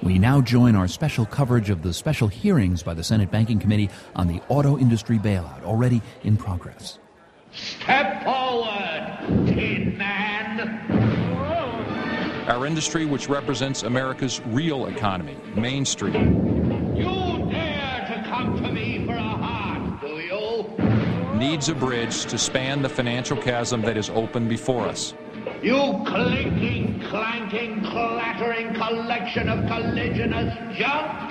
We now join our special coverage of the special hearings by the Senate Banking Committee on the auto industry bailout, already in progress. Step forward, Tin Man. Our industry, which represents America's real economy, Main Street. You dare to come to me for a heart, do you? Needs a bridge to span the financial chasm that is open before us. You clinking, clanking, clattering collection of colliginous junk.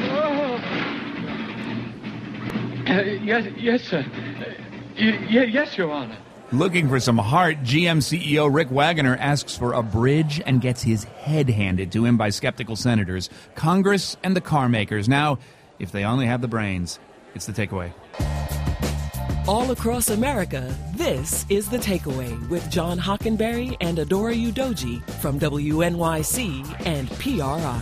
Yes, sir. Yes, Your Honor. Looking for some heart, GM CEO Rick Wagoner asks for a bridge and gets his head handed to him by skeptical senators, Congress, and the car makers. Now, if they only have the brains. It's The Takeaway. All across America, this is The Takeaway with John Hockenberry and Adora Udoji from WNYC and PRI.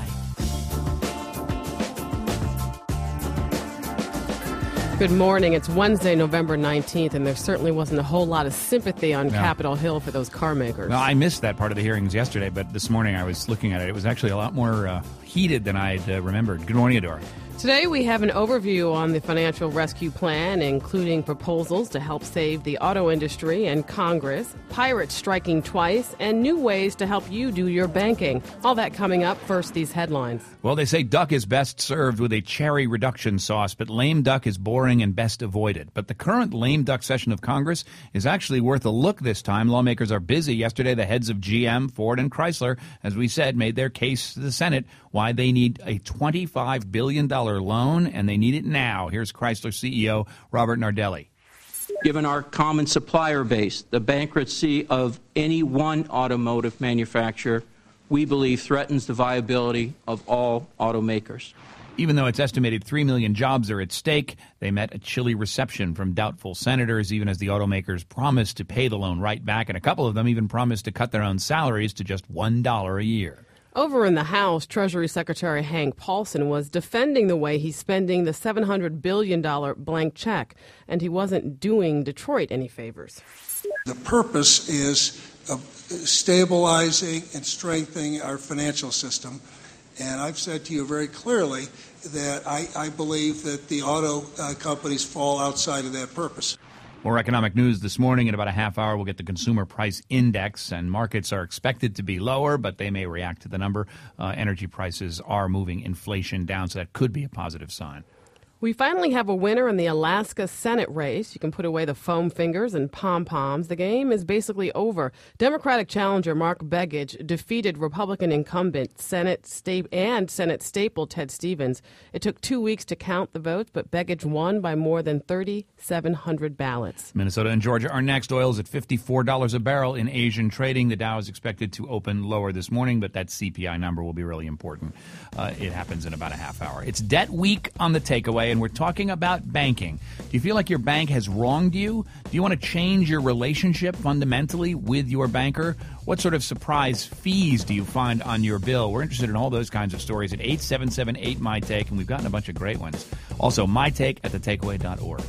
Good morning. It's Wednesday, November 19th, and there certainly wasn't a whole lot of sympathy on Capitol Hill for those car makers. No, I missed that part of the hearings yesterday, but this morning I was looking at it. It was actually a lot more heated than I'd remembered. Good morning, Adora. Today we have an overview on the financial rescue plan, including proposals to help save the auto industry and Congress, pirates striking twice, and new ways to help you do your banking. All that coming up. First, these headlines. Well, they say duck is best served with a cherry reduction sauce, but lame duck is boring and best avoided. But the current lame duck session of Congress is actually worth a look this time. Lawmakers are busy. Yesterday, the heads of GM, Ford, and Chrysler, as we said, made their case to the Senate why they need a $25 billion loan, and they need it now. Here's Chrysler CEO Robert Nardelli. Given our common supplier base, the bankruptcy of any one automotive manufacturer, we believe threatens the viability of all automakers. Even though it's estimated 3 million jobs are at stake, they met a chilly reception from doubtful senators, even as the automakers promised to pay the loan right back, and a couple of them even promised to cut their own salaries to just $1 a year. Over in the House, Treasury Secretary Hank Paulson was defending the way he's spending the $700 billion blank check, and he wasn't doing Detroit any favors. The purpose is of stabilizing and strengthening our financial system, and I've said to you very clearly that I believe that the auto companies fall outside of that purpose. More economic news this morning. In about a half hour, we'll get the Consumer Price Index, and markets are expected to be lower, but they may react to the number. Energy prices are moving inflation down, so that could be a positive sign. We finally have a winner in the Alaska Senate race. You can put away the foam fingers and pom-poms. The game is basically over. Democratic challenger Mark Begich defeated Republican incumbent Senate staple Ted Stevens. It took 2 weeks to count the votes, but Begich won by more than 3,700 ballots. Minnesota and Georgia are next. Oil is at $54 a barrel in Asian trading. The Dow is expected to open lower this morning, but that CPI number will be really important. It happens in about a half hour. It's debt week on The Takeaway, and we're talking about banking. Do you feel like your bank has wronged you? Do you want to change your relationship fundamentally with your banker? What sort of surprise fees do you find on your bill? We're interested in all those kinds of stories at 877-8MY-TAKE, and we've gotten a bunch of great ones. Also, mytake@thetakeaway.org.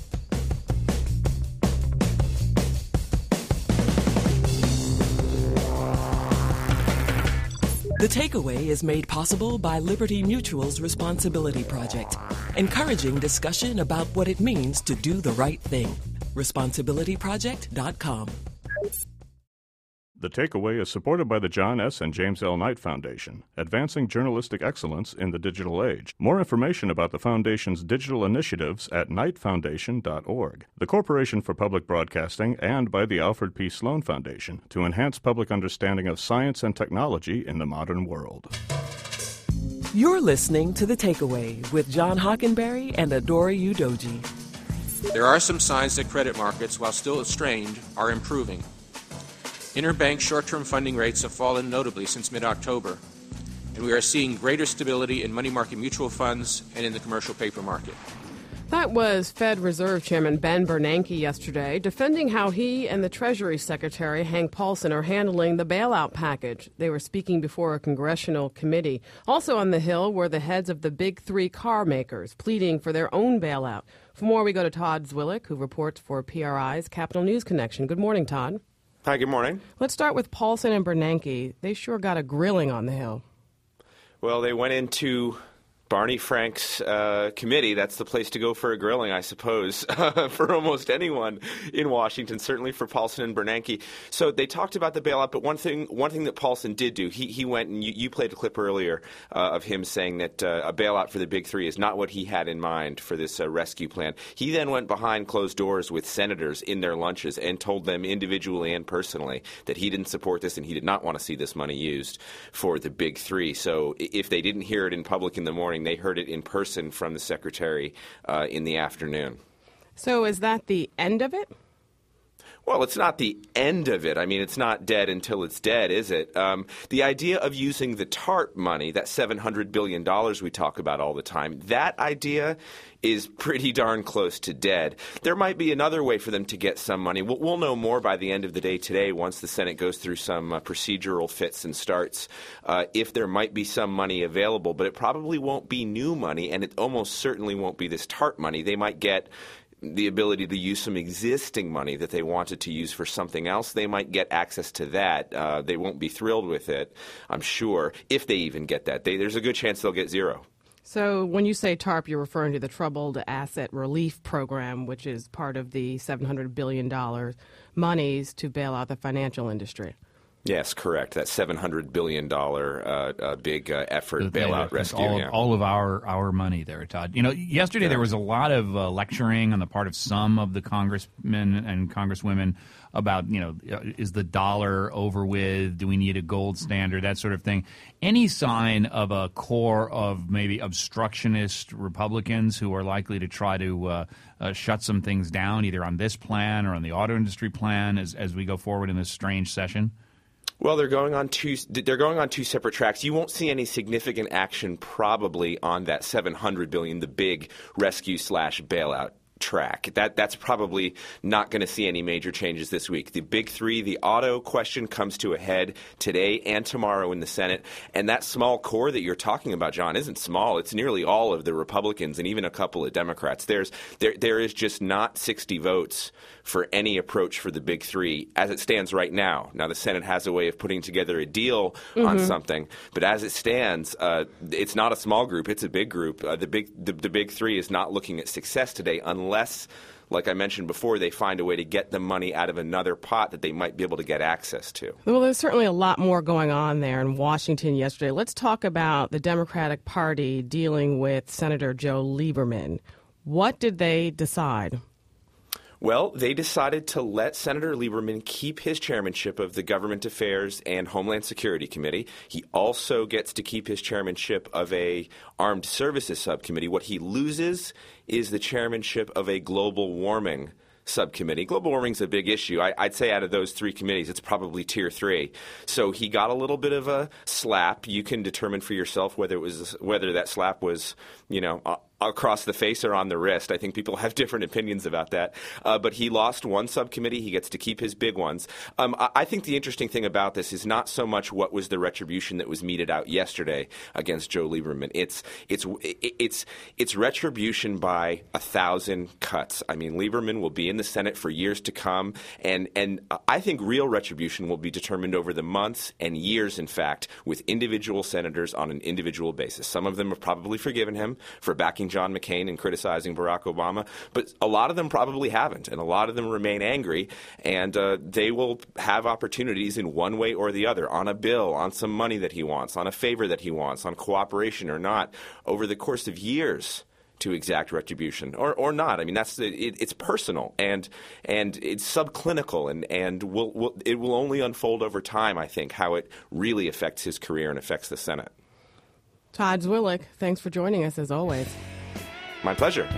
The Takeaway is made possible by Liberty Mutual's Responsibility Project, encouraging discussion about what it means to do the right thing. ResponsibilityProject.com. The Takeaway is supported by the John S. and James L. Knight Foundation, advancing journalistic excellence in the digital age. More information about the Foundation's digital initiatives at knightfoundation.org. The Corporation for Public Broadcasting, and by the Alfred P. Sloan Foundation to enhance public understanding of science and technology in the modern world. You're listening to The Takeaway with John Hockenberry and Adora Udoji. There are some signs that credit markets, while still strained, are improving. Interbank short-term funding rates have fallen notably since mid-October, and we are seeing greater stability in money market mutual funds and in the commercial paper market. That was Fed Reserve Chairman Ben Bernanke yesterday, defending how he and the Treasury Secretary, Hank Paulson, are handling the bailout package. They were speaking before a congressional committee. Also on the Hill were the heads of the big three car makers, pleading for their own bailout. For more, we go to Todd Zwillich, who reports for PRI's Capital News Connection. Good morning, Todd. Hi, good morning. Let's start with Paulson and Bernanke. They sure got a grilling on the Hill. Well, they went into Barney Frank's committee. That's the place to go for a grilling, I suppose, for almost anyone in Washington, certainly for Paulson and Bernanke. So they talked about the bailout, but one thing that Paulson did do, he went, and you played a clip earlier of him saying that a bailout for the big three is not what he had in mind for this rescue plan. He then went behind closed doors with senators in their lunches and told them individually and personally that he didn't support this and he did not want to see this money used for the big three. So if they didn't hear it in public in the morning, they heard it in person from the secretary in the afternoon. So is that the end of it? Well, it's not the end of it. I mean, it's not dead until it's dead, is it? The idea of using the TARP money, that $700 billion we talk about all the time, that idea is pretty darn close to dead. There might be another way for them to get some money. We'll know more by the end of the day today once the Senate goes through some procedural fits and starts if there might be some money available, but it probably won't be new money, and it almost certainly won't be this TARP money. They might get the ability to use some existing money that they wanted to use for something else. They might get access to that. They won't be thrilled with it, I'm sure, if they even get that. There's a good chance they'll get zero. So when you say TARP, you're referring to the Troubled Asset Relief Program, which is part of the $700 billion monies to bail out the financial industry. Yes, correct. That $700 billion big effort bailout rescue. All of our money there, Todd. You know, yesterday there was a lot of lecturing on the part of some of the congressmen and congresswomen about, you know, is the dollar over with? Do we need a gold standard? That sort of thing. Any sign of a core of maybe obstructionist Republicans who are likely to try to shut some things down, either on this plan or on the auto industry plan as we go forward in this strange session? Well, they're going on two separate tracks. You won't see any significant action probably on that $700 billion, the big rescue / bailout track. That's probably not going to see any major changes this week. The big three, the auto question comes to a head today and tomorrow in the Senate. And that small core that you're talking about, John, isn't small. It's nearly all of the Republicans and even a couple of Democrats. There is just not 60 votes for any approach for the big three as it stands right now. Now, the Senate has a way of putting together a deal on something, but as it stands, it's not a small group. It's a big group. The big three is not looking at success today unless, like I mentioned before, they find a way to get the money out of another pot that they might be able to get access to. Well, there's certainly a lot more going on there in Washington yesterday. Let's talk about the Democratic Party dealing with Senator Joe Lieberman. What did they decide? Well, they decided to let Senator Lieberman keep his chairmanship of the Government Affairs and Homeland Security Committee. He also gets to keep his chairmanship of a Armed Services Subcommittee. What he loses is the chairmanship of a Global Warming Subcommittee. Global warming is a big issue. I'd say out of those three committees, it's probably tier 3. So he got a little bit of a slap. You can determine for yourself whether that slap was, across the face or on the wrist. I think people have different opinions about that. But he lost one subcommittee. He gets to keep his big ones. I think the interesting thing about this is not so much what was the retribution that was meted out yesterday against Joe Lieberman. It's retribution by 1,000 cuts. I mean, Lieberman will be in the Senate for years to come, and I think real retribution will be determined over the months and years, in fact, with individual senators on an individual basis. Some of them have probably forgiven him for backing John McCain and criticizing Barack Obama, but a lot of them probably haven't, and a lot of them remain angry, and they will have opportunities in one way or the other, on a bill, on some money that he wants, on a favor that he wants, on cooperation or not, over the course of years to exact retribution or not. I mean, it's personal and it's subclinical and it will only unfold over time, I think, how it really affects his career and affects the Senate. Todd Zwillich, thanks for joining us as always. My pleasure.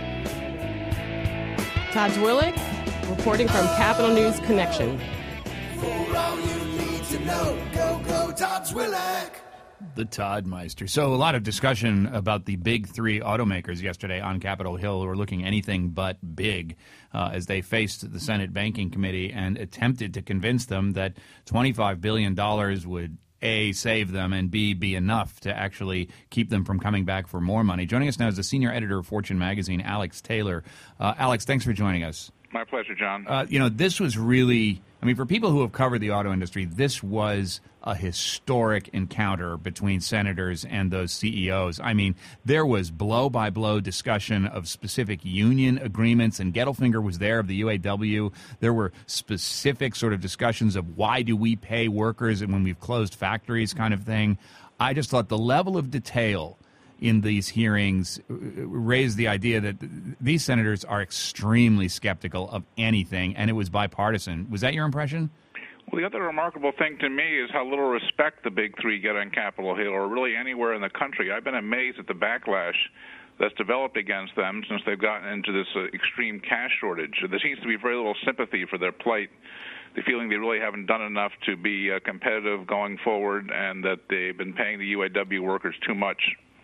Todd Zwillich, reporting from Capitol News Connection. For all you need to know, go Todd Zwillich. The Todd Meister. So a lot of discussion about the big three automakers yesterday on Capitol Hill who were looking anything but big as they faced the Senate Banking Committee and attempted to convince them that $25 billion would A, save them, and B, be enough to actually keep them from coming back for more money. Joining us now is the senior editor of Fortune magazine, Alex Taylor. Alex, thanks for joining us. My pleasure, John. This was really, for people who have covered the auto industry, this was a historic encounter between senators and those CEOs. There was blow-by-blow discussion of specific union agreements, and Gettelfinger was there of the UAW. There were specific sort of discussions of why do we pay workers and when we've closed factories kind of thing. I just thought the level of detail in these hearings raised the idea that these senators are extremely skeptical of anything, and it was bipartisan. Was that your impression? Well, the other remarkable thing to me is how little respect the Big Three get on Capitol Hill or really anywhere in the country. I've been amazed at the backlash that's developed against them since they've gotten into this extreme cash shortage. There seems to be very little sympathy for their plight, the feeling they really haven't done enough to be competitive going forward, and that they've been paying the UAW workers too much.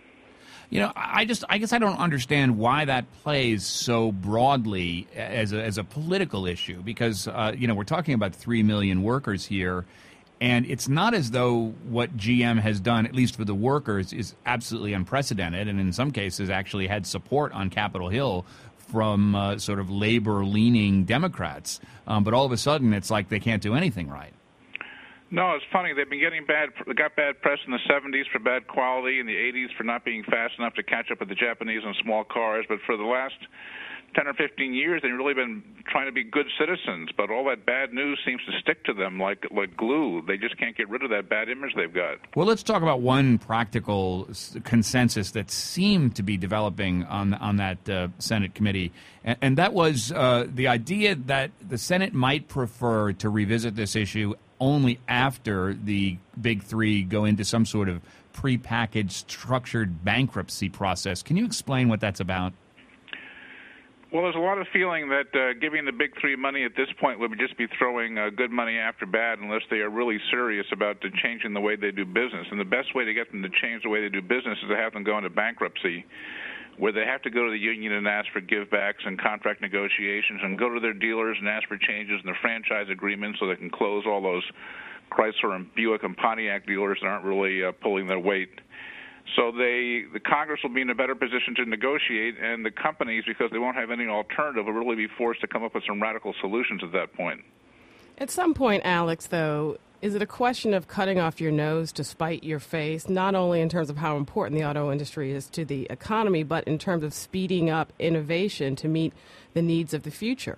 I guess I don't understand why that plays so broadly as a political issue, because we're talking about 3 million workers here, and it's not as though what GM has done, at least for the workers, is absolutely unprecedented, and in some cases actually had support on Capitol Hill from sort of labor-leaning Democrats. But all of a sudden, it's like they can't do anything right. No, it's funny. They've been getting got bad press in the 70s for bad quality, in the 80s for not being fast enough to catch up with the Japanese on small cars. But for the last 10 or 15 years, they've really been trying to be good citizens. But all that bad news seems to stick to them like glue. They just can't get rid of that bad image they've got. Well, let's talk about one practical consensus that seemed to be developing on that Senate committee, and that was the idea that the Senate might prefer to revisit this issue only after the Big Three go into some sort of prepackaged, structured bankruptcy process. Can you explain what that's about? Well, there's a lot of feeling that giving the Big Three money at this point would just be throwing good money after bad unless they are really serious about changing the way they do business. And the best way to get them to change the way they do business is to have them go into bankruptcy, where they have to go to the union and ask for givebacks and contract negotiations and go to their dealers and ask for changes in their franchise agreements so they can close all those Chrysler and Buick and Pontiac dealers that aren't really pulling their weight. So the Congress will be in a better position to negotiate, and the companies, because they won't have any alternative, will really be forced to come up with some radical solutions at that point. At some point, Alex, though, is it a question of cutting off your nose to spite your face, not only in terms of how important the auto industry is to the economy, but in terms of speeding up innovation to meet the needs of the future?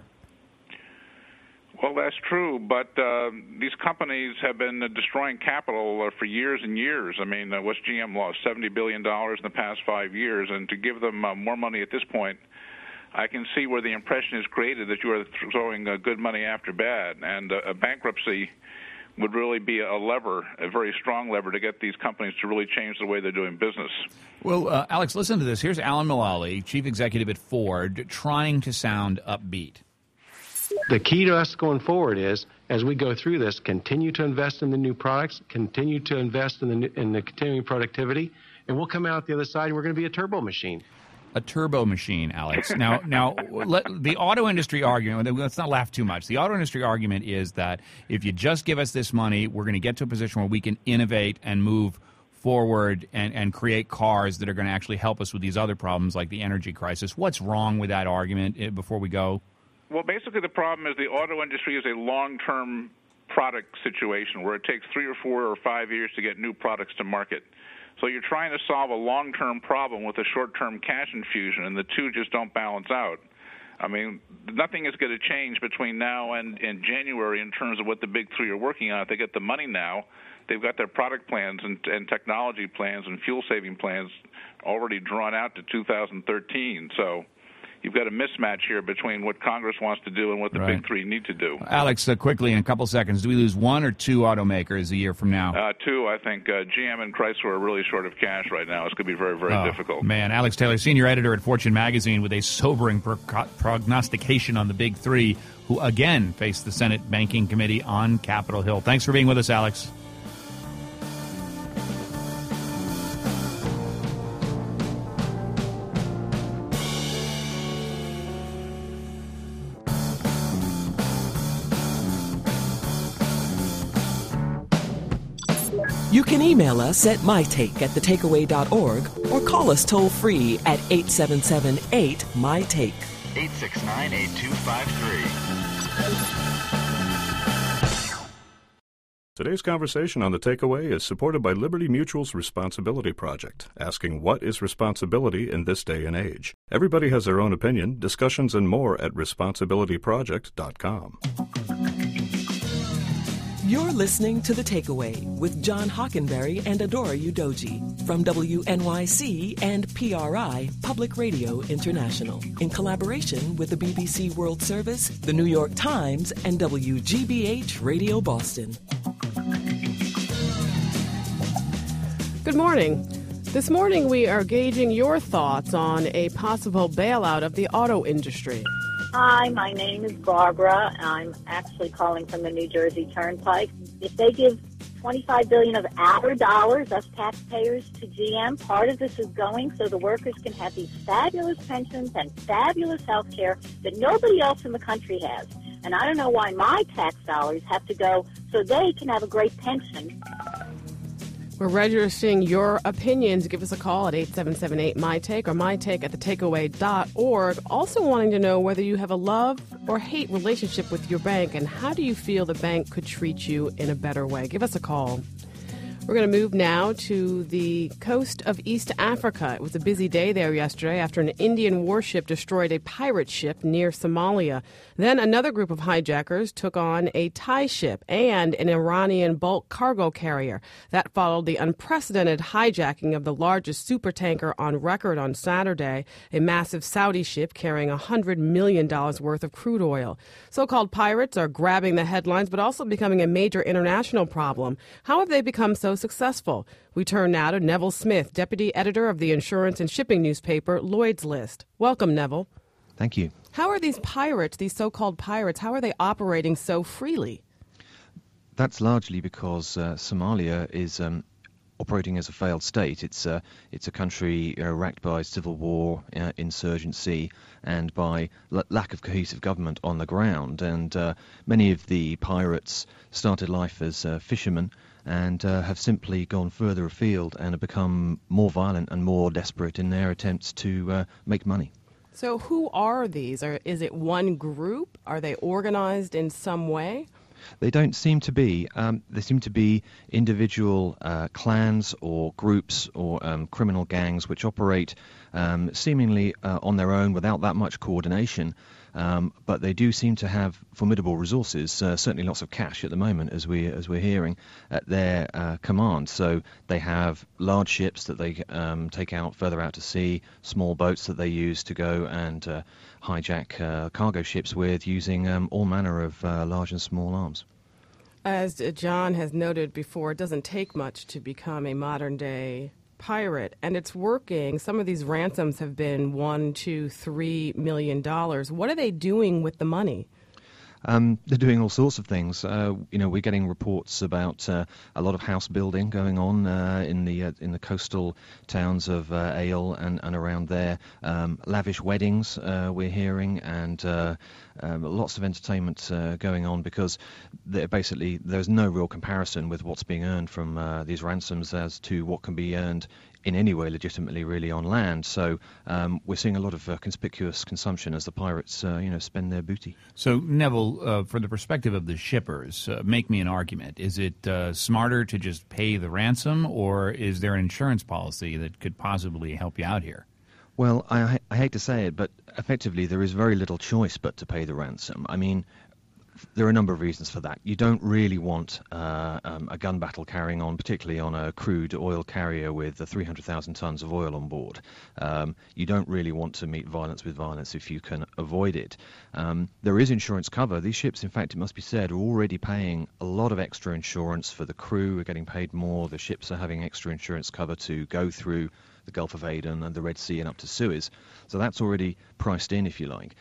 Well, that's true, but these companies have been destroying capital for years and years. What's GM lost? $70 billion in the past 5 years, and to give them more money at this point, I can see where the impression is created that you are throwing good money after bad, and a bankruptcy would really be a lever, a very strong lever, to get these companies to really change the way they're doing business. Well, Alex, listen to this. Here's Alan Mulally, chief executive at Ford, trying to sound upbeat. The key to us going forward is, as we go through this, continue to invest in the new products, continue to invest in the continuing productivity, and we'll come out the other side and we're going to be a turbo machine. A turbo machine, Alex. Now, the auto industry argument, let's not laugh too much. The auto industry argument is that if you just give us this money, we're going to get to a position where we can innovate and move forward and create cars that are going to actually help us with these other problems like the energy crisis. What's wrong with that argument before we go? Well, basically the problem is the auto industry is a long-term product situation where it takes 3 or 4 or 5 years to get new products to market. So you're trying to solve a long-term problem with a short-term cash infusion, and the two just don't balance out. Nothing is going to change between now and January in terms of what the Big Three are working on. If they get the money now, they've got their product plans and technology plans and fuel-saving plans already drawn out to 2013. So you've got a mismatch here between what Congress wants to do and what the Big Three need to do. Alex, quickly, in a couple seconds, do we lose 1 or 2 automakers a year from now? 2, I think. GM and Chrysler are really short of cash right now. It's going to be very, very difficult. Man, Alex Taylor, senior editor at Fortune magazine, with a sobering prognostication on the Big Three, who again face the Senate Banking Committee on Capitol Hill. Thanks for being with us, Alex. You can email us at mytake@thetakeaway.org or call us toll-free at 877-8-MyTake. 869-8253. Today's conversation on The Takeaway is supported by Liberty Mutual's Responsibility Project, asking what is responsibility in this day and age. Everybody has their own opinion. Discussions and more at responsibilityproject.com. You're listening to The Takeaway with John Hockenberry and Adora Udoji from WNYC and PRI, Public Radio International, in collaboration with the BBC World Service, the New York Times, and WGBH Radio Boston. Good morning. This morning we are gauging your thoughts on a possible bailout of the auto industry. Hi, my name is Barbara. I'm actually calling from the New Jersey Turnpike. If they give $25 billion of our dollars, us taxpayers, to GM, part of this is going so the workers can have these fabulous pensions and fabulous health care that nobody else in the country has. And I don't know why my tax dollars have to go so they can have a great pension. We're registering your opinions. Give us a call at 8778-MY-TAKE or mytake at thetakeaway.org. Also wanting to know whether you have a love or hate relationship with your bank and how do you feel the bank could treat you in a better way. Give us a call. We're going to move now to the coast of East Africa. It was a busy day there yesterday after an Indian warship destroyed a pirate ship near Somalia. Then another group of hijackers took on a Thai ship and an Iranian bulk cargo carrier. That followed the unprecedented hijacking of the largest supertanker on record on Saturday, a massive Saudi ship carrying $100 million worth of crude oil. So-called pirates are grabbing the headlines but also becoming a major international problem. How have they become so successful? We turn now to Neville Smith, deputy editor of the insurance and shipping newspaper Lloyd's List. Welcome, Neville. Thank you. How are these pirates, these so-called pirates, how are they operating so freely? That's largely because Somalia is operating as a failed state. It's a country racked by civil war, insurgency, and by lack of cohesive government on the ground. And many of the pirates started life as fishermen and have simply gone further afield and have become more violent and more desperate in their attempts to make money. So who are these? Is it one group? Are they organized in some way? They don't seem to be. They seem to be individual clans or groups or criminal gangs which operate seemingly on their own without that much coordination. But they do seem to have formidable resources, certainly lots of cash at the moment, as we're hearing, at their command. So they have large ships that they take out further out to sea, small boats that they use to go and hijack cargo ships with, using all manner of large and small arms. As John has noted before, it doesn't take much to become a modern-day pirate, and it's working. Some of these ransoms have been $1, $2, $3 million. What are they doing with the money? They're doing all sorts of things. We're getting reports about a lot of house building going on in the coastal towns of Ale and around there. Lavish weddings we're hearing, and lots of entertainment going on, because there's no real comparison with what's being earned from these ransoms as to what can be earned in any way legitimately really on land. So we're seeing a lot of conspicuous consumption as the pirates spend their booty. So Neville, for the perspective of the shippers, make me an argument. Is it smarter to just pay the ransom, or is there an insurance policy that could possibly help you out here? Well, I hate to say it, but effectively there is very little choice but to pay the ransom. I mean, there are a number of reasons for that. You don't really want a gun battle carrying on, particularly on a crude oil carrier with 300,000 tons of oil on board. You don't really want to meet violence with violence if you can avoid it. There is insurance cover. These ships, in fact, it must be said, are already paying a lot of extra insurance for the crew. Are getting paid more. The ships are having extra insurance cover to go through the Gulf of Aden and the Red Sea and up to Suez. So that's already priced in, if you like.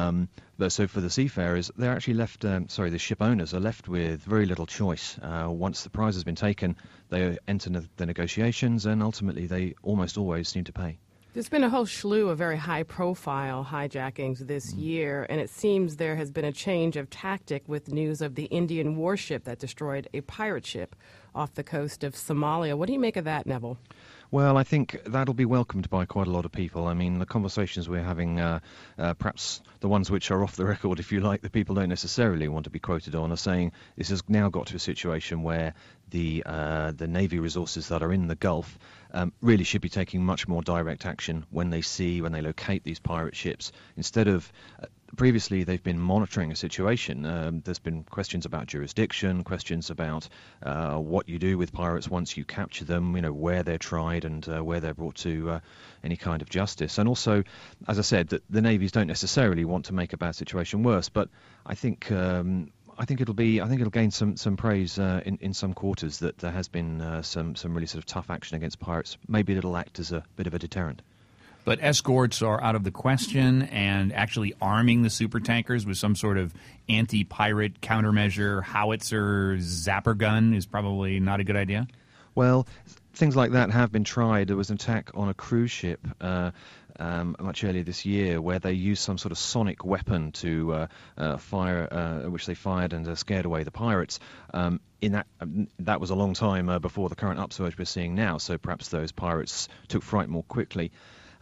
But so for the seafarers, they're actually left, the ship owners are left with very little choice. Once the prize has been taken, they enter the negotiations, and ultimately they almost always seem to pay. There's been a whole slew of very high-profile hijackings this year, and it seems there has been a change of tactic with news of the Indian warship that destroyed a pirate ship. off the coast of Somalia. What do you make of that, Neville? Well, I think that'll be welcomed by quite a lot of people. I mean, the conversations we're having, perhaps the ones which are off the record, if you like, that people don't necessarily want to be quoted on, are saying this has now got to a situation where the Navy resources that are in the Gulf really should be taking much more direct action when they locate these pirate ships. Instead of previously, they've been monitoring a situation. There's been questions about jurisdiction, questions about what you do with pirates once you capture them, where they're tried and where they're brought to any kind of justice. And also, as I said, that the navies don't necessarily want to make a bad situation worse. But I think it'll gain some praise in some quarters that there has been some really sort of tough action against pirates. Maybe it'll act as a bit of a deterrent. But escorts are out of the question, and actually arming the supertankers with some sort of anti-pirate countermeasure, howitzer, zapper gun is probably not a good idea? Well, things like that have been tried. There was an attack on a cruise ship much earlier this year where they used some sort of sonic weapon to fire, which they fired and scared away the pirates. That was a long time before the current upsurge we're seeing now, so perhaps those pirates took fright more quickly.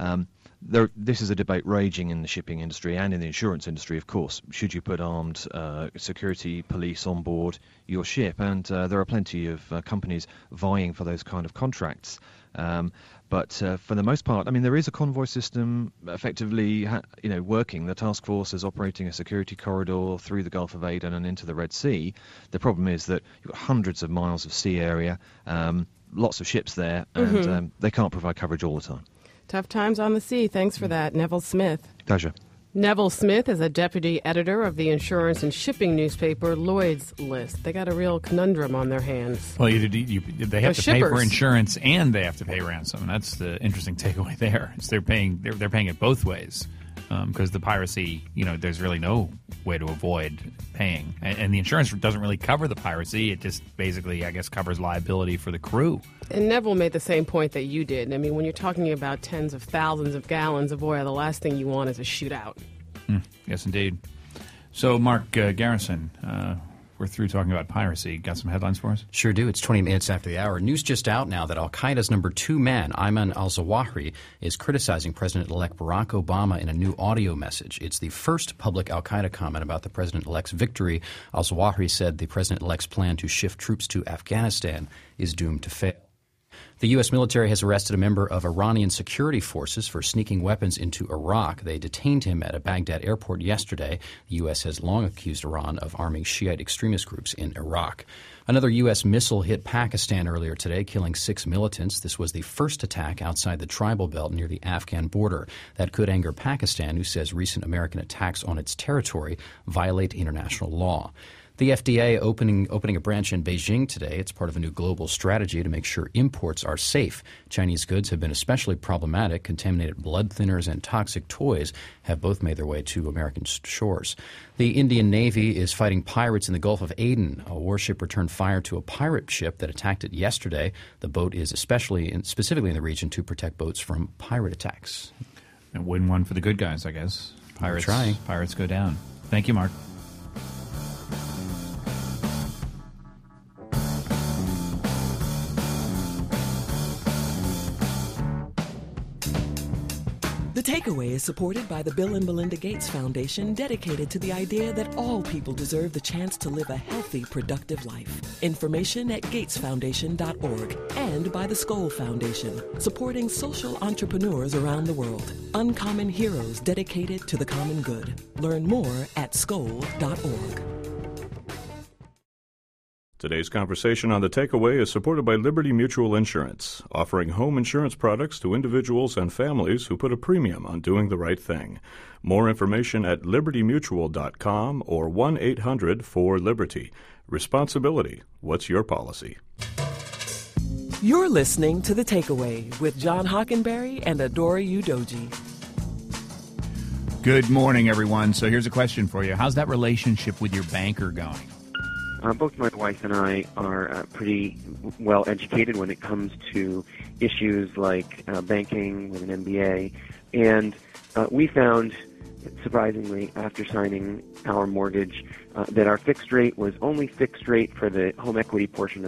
This is a debate raging in the shipping industry and in the insurance industry, of course. Should you put armed security police on board your ship? And there are plenty of companies vying for those kind of contracts. But for the most part, I mean, there is a convoy system effectively working. The task force is operating a security corridor through the Gulf of Aden and into the Red Sea. The problem is that you've got hundreds of miles of sea area, lots of ships there, and they can't provide coverage all the time. Tough times on the sea. Thanks for that, Neville Smith. Pleasure. Neville Smith is a deputy editor of the insurance and shipping newspaper Lloyd's List. They got a real conundrum on their hands. Well, they have to pay for insurance and they have to pay ransom. That's the interesting takeaway there. They're paying it both ways because the piracy, there's really no way to avoid paying. And the insurance doesn't really cover the piracy. It just basically, I guess, covers liability for the crew. And Neville made the same point that you did. I mean, when you're talking about tens of thousands of gallons of oil, the last thing you want is a shootout. Yes, indeed. So, Mark Garrison, we're through talking about piracy. Got some headlines for us? Sure do. It's 20 minutes after the hour. News just out now that al-Qaeda's number 2 man, Ayman al-Zawahiri, is criticizing President-elect Barack Obama in a new audio message. It's the first public al-Qaeda comment about the president-elect's victory. Al-Zawahiri said the president-elect's plan to shift troops to Afghanistan is doomed to fail. The U.S. military has arrested a member of Iranian security forces for sneaking weapons into Iraq. They detained him at a Baghdad airport yesterday. The U.S. has long accused Iran of arming Shiite extremist groups in Iraq. Another U.S. missile hit Pakistan earlier today, killing 6 militants. This was the first attack outside the tribal belt near the Afghan border. That could anger Pakistan, who says recent American attacks on its territory violate international law. The FDA opening a branch in Beijing today. It's part of a new global strategy to make sure imports are safe. Chinese goods have been especially problematic. Contaminated blood thinners and toxic toys have both made their way to American shores. The Indian Navy is fighting pirates in the Gulf of Aden. A warship returned fire to a pirate ship that attacked it yesterday. The boat is specifically in the region to protect boats from pirate attacks. A win-win for the good guys, I guess. Pirates go down. Thank you, Mark. The Takeaway is supported by the Bill and Melinda Gates Foundation, dedicated to the idea that all people deserve the chance to live a healthy, productive life. Information at gatesfoundation.org, and by the Skoll Foundation, supporting social entrepreneurs around the world. Uncommon heroes dedicated to the common good. Learn more at skoll.org. Today's conversation on The Takeaway is supported by Liberty Mutual Insurance, offering home insurance products to individuals and families who put a premium on doing the right thing. More information at libertymutual.com or 1-800-4-LIBERTY. Responsibility. What's your policy? You're listening to The Takeaway with John Hockenberry and Adora Udoji. Good morning, everyone. So here's a question for you. How's that relationship with your banker going? Both my wife and I are pretty well educated when it comes to issues like banking with an MBA, and we found, surprisingly, after signing our mortgage, that our fixed rate was only fixed rate for the home equity portion of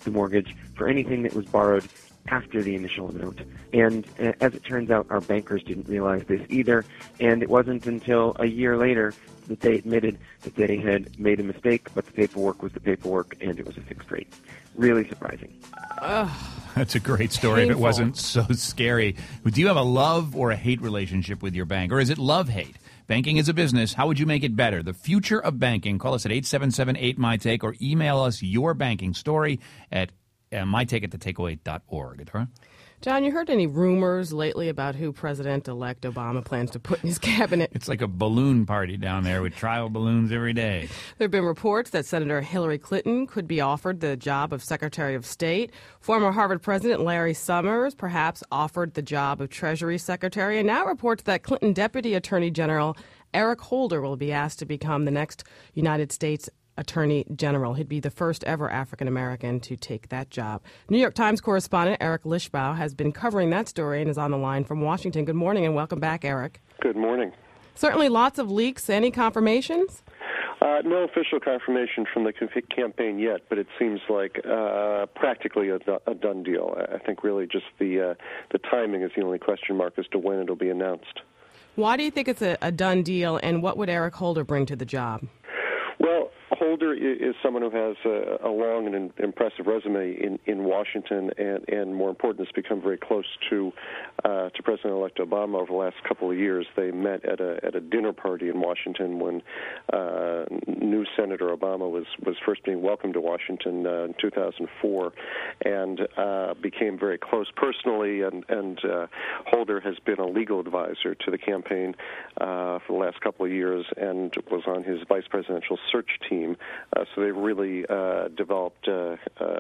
the mortgage for anything that was borrowed after the initial amount. And as it turns out, our bankers didn't realize this either, and it wasn't until a year later that they admitted that they had made a mistake, but the paperwork was the paperwork, and it was a fixed rate. Really surprising. That's a great story. Painful. If it wasn't so scary. Do you have a love or a hate relationship with your bank, or is it love-hate? Banking is a business. How would you make it better? The future of banking. Call us at 877-8MyTake or email us your banking story at mytake@thetakeaway.org. John, you heard any rumors lately about who President-elect Obama plans to put in his cabinet? It's like a balloon party down there with trial balloons every day. There have been reports that Senator Hillary Clinton could be offered the job of Secretary of State. Former Harvard President Larry Summers perhaps offered the job of Treasury Secretary. And now reports that Clinton Deputy Attorney General Eric Holder will be asked to become the next United States Attorney General. He'd be the first ever African-American to take that job. New York Times correspondent Eric Lischbau has been covering that story and is on the line from Washington. Good morning and welcome back, Eric. Good morning. Certainly lots of leaks. Any confirmations? No official confirmation from the campaign yet, but it seems like practically a done deal. I think really just the timing is the only question mark as to when it'll be announced. Why do you think it's a done deal, and what would Eric Holder bring to the job? Well, Holder is someone who has a long and impressive resume in Washington, and more important, has become very close to President-elect Obama over the last couple of years. They met at a dinner party in Washington when new Senator Obama was first being welcomed to Washington in 2004, and became very close personally. And Holder has been a legal advisor to the campaign for the last couple of years, and was on his vice presidential search team. So they've really developed a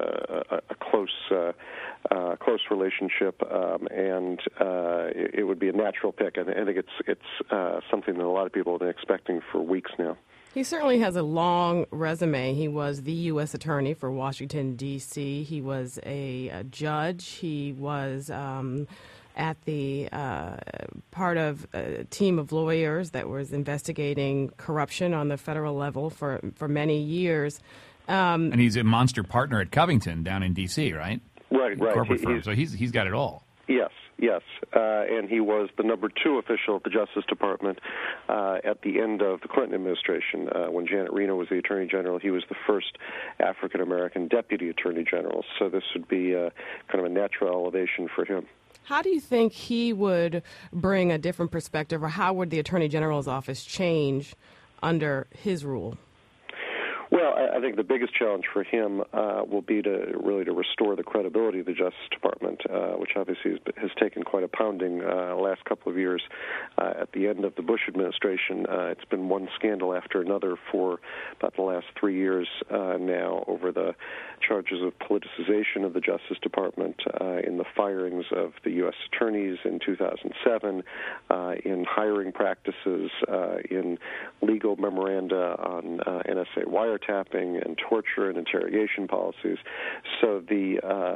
close relationship, and it would be a natural pick. I think it's something that a lot of people have been expecting for weeks now. He certainly has a long resume. He was the U.S. Attorney for Washington, D.C. He was a judge. He was at the part of a team of lawyers that was investigating corruption on the federal level for many years. And he's a monster partner at Covington down in D.C., right? Right. Corporate firm. So he's got it all. Yes. And he was the number 2 official at the Justice Department at the end of the Clinton administration. When Janet Reno was the Attorney General, he was the first African-American Deputy Attorney General. So this would be kind of a natural elevation for him. How do you think he would bring a different perspective, or how would the Attorney General's office change under his rule? Well, I think the biggest challenge for him will be to restore the credibility of the Justice Department, which obviously has taken quite a pounding the last couple of years. At the end of the Bush administration, it's been one scandal after another for about the last 3 years now over the charges of politicization of the Justice Department, in the firings of the U.S. attorneys in 2007, in hiring practices, in legal memoranda on NSA wiretapping and torture and interrogation policies. So the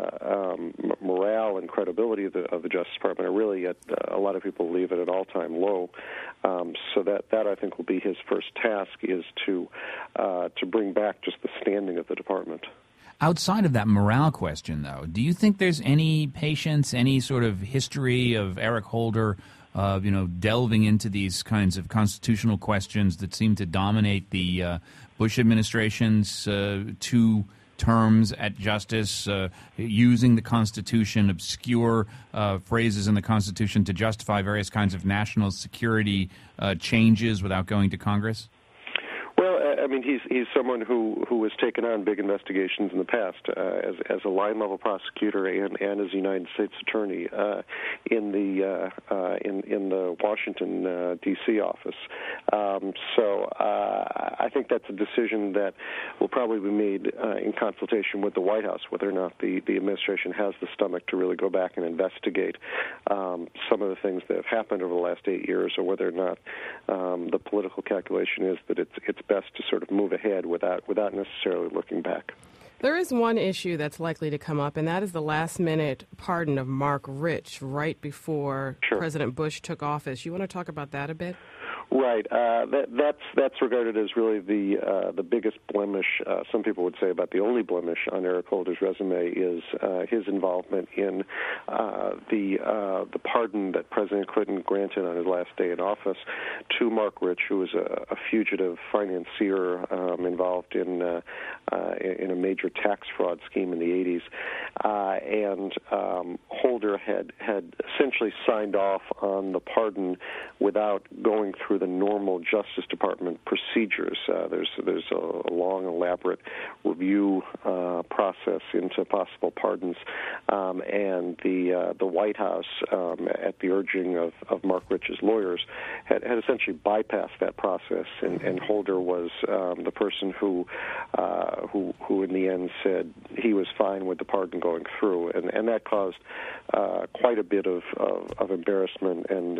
morale and credibility of the Justice Department are really at a lot of people believe at an all-time low. So that I think will be his first task, is to bring back just the standing of the department. Outside of that morale question, though, do you think there's any patience, any sort of history of Eric Holder, delving into these kinds of constitutional questions that seem to dominate the Bush administration's 2 terms at justice, using the Constitution, obscure phrases in the Constitution to justify various kinds of national security changes without going to Congress? Well, I mean, he's someone who has taken on big investigations in the past as a line-level prosecutor and as a United States attorney in the Washington D.C. office. So I think that's a decision that will probably be made in consultation with the White House, whether or not the administration has the stomach to really go back and investigate some of the things that have happened over the last 8 years, or whether or not the political calculation is that it's best to sort of move ahead without necessarily looking back. There is one issue that's likely to come up, and that is the last-minute pardon of Mark Rich right before President Bush took office. You want to talk about that a bit? Right. That's regarded as really the biggest blemish. Some people would say about the only blemish on Eric Holder's resume is his involvement in the pardon that President Clinton granted on his last day in office to Marc Rich, who was a fugitive financier involved in a major tax fraud scheme in the 80s, and Holder had essentially signed off on the pardon without going through the normal Justice Department procedures. There's a long, elaborate review process into possible pardons, and the White House, at the urging of Marc Rich's lawyers, had essentially bypassed that process, and Holder was the person who in the end said he was fine with the pardon going through, and that caused quite a bit of embarrassment and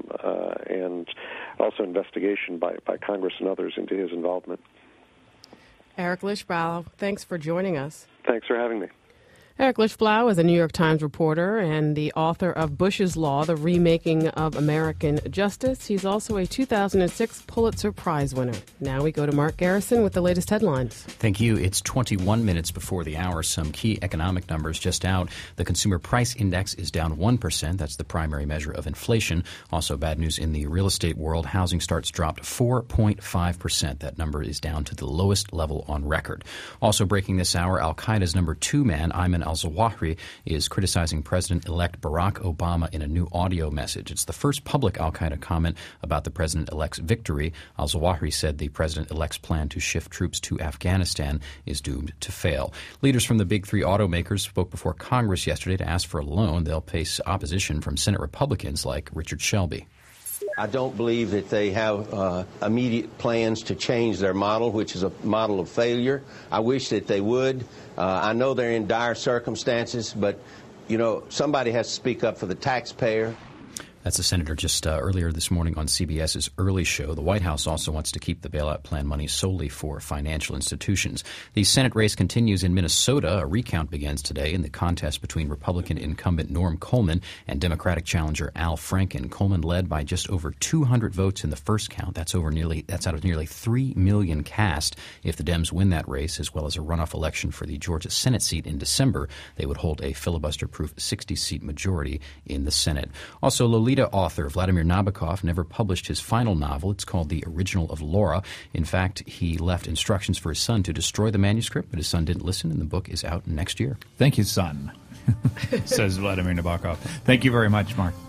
also investigation by Congress and others into his involvement. Eric Lichtblau, thanks for joining us. Thanks for having me. Eric Lichtblau is a New York Times reporter and the author of Bush's Law, The Remaking of American Justice. He's also a 2006 Pulitzer Prize winner. Now we go to Mark Garrison with the latest headlines. Thank you. It's 21 minutes before the hour. Some key economic numbers just out. The Consumer Price Index is down 1%. That's the primary measure of inflation. Also bad news in the real estate world. Housing starts dropped 4.5%. That number is down to the lowest level on record. Also breaking this hour, Al-Qaeda's number 2 man, Ayman al-Zawahiri, is criticizing President-elect Barack Obama in a new audio message. It's the first public al-Qaeda comment about the president-elect's victory. Al-Zawahiri said the president-elect's plan to shift troops to Afghanistan is doomed to fail. Leaders from the big three automakers spoke before Congress yesterday to ask for a loan. They'll face opposition from Senate Republicans like Richard Shelby. I don't believe that they have immediate plans to change their model, which is a model of failure. I wish that they would. I know they're in dire circumstances, but, somebody has to speak up for the taxpayer. That's the senator just earlier this morning on CBS's Early Show. The White House also wants to keep the bailout plan money solely for financial institutions. The Senate race continues in Minnesota. A recount begins today in the contest between Republican incumbent Norm Coleman and Democratic challenger Al Franken. Coleman led by just over 200 votes in the first count. That's out of nearly 3 million cast. If the Dems win that race, as well as a runoff election for the Georgia Senate seat in December, they would hold a filibuster-proof 60-seat majority in the Senate. Also, Lolita author Vladimir Nabokov never published his final novel. It's called The Original of Laura. In fact, he left instructions for his son to destroy the manuscript, but his son didn't listen, and the book is out next year. Thank you, son, says Vladimir Nabokov. Thank you very much, Mark.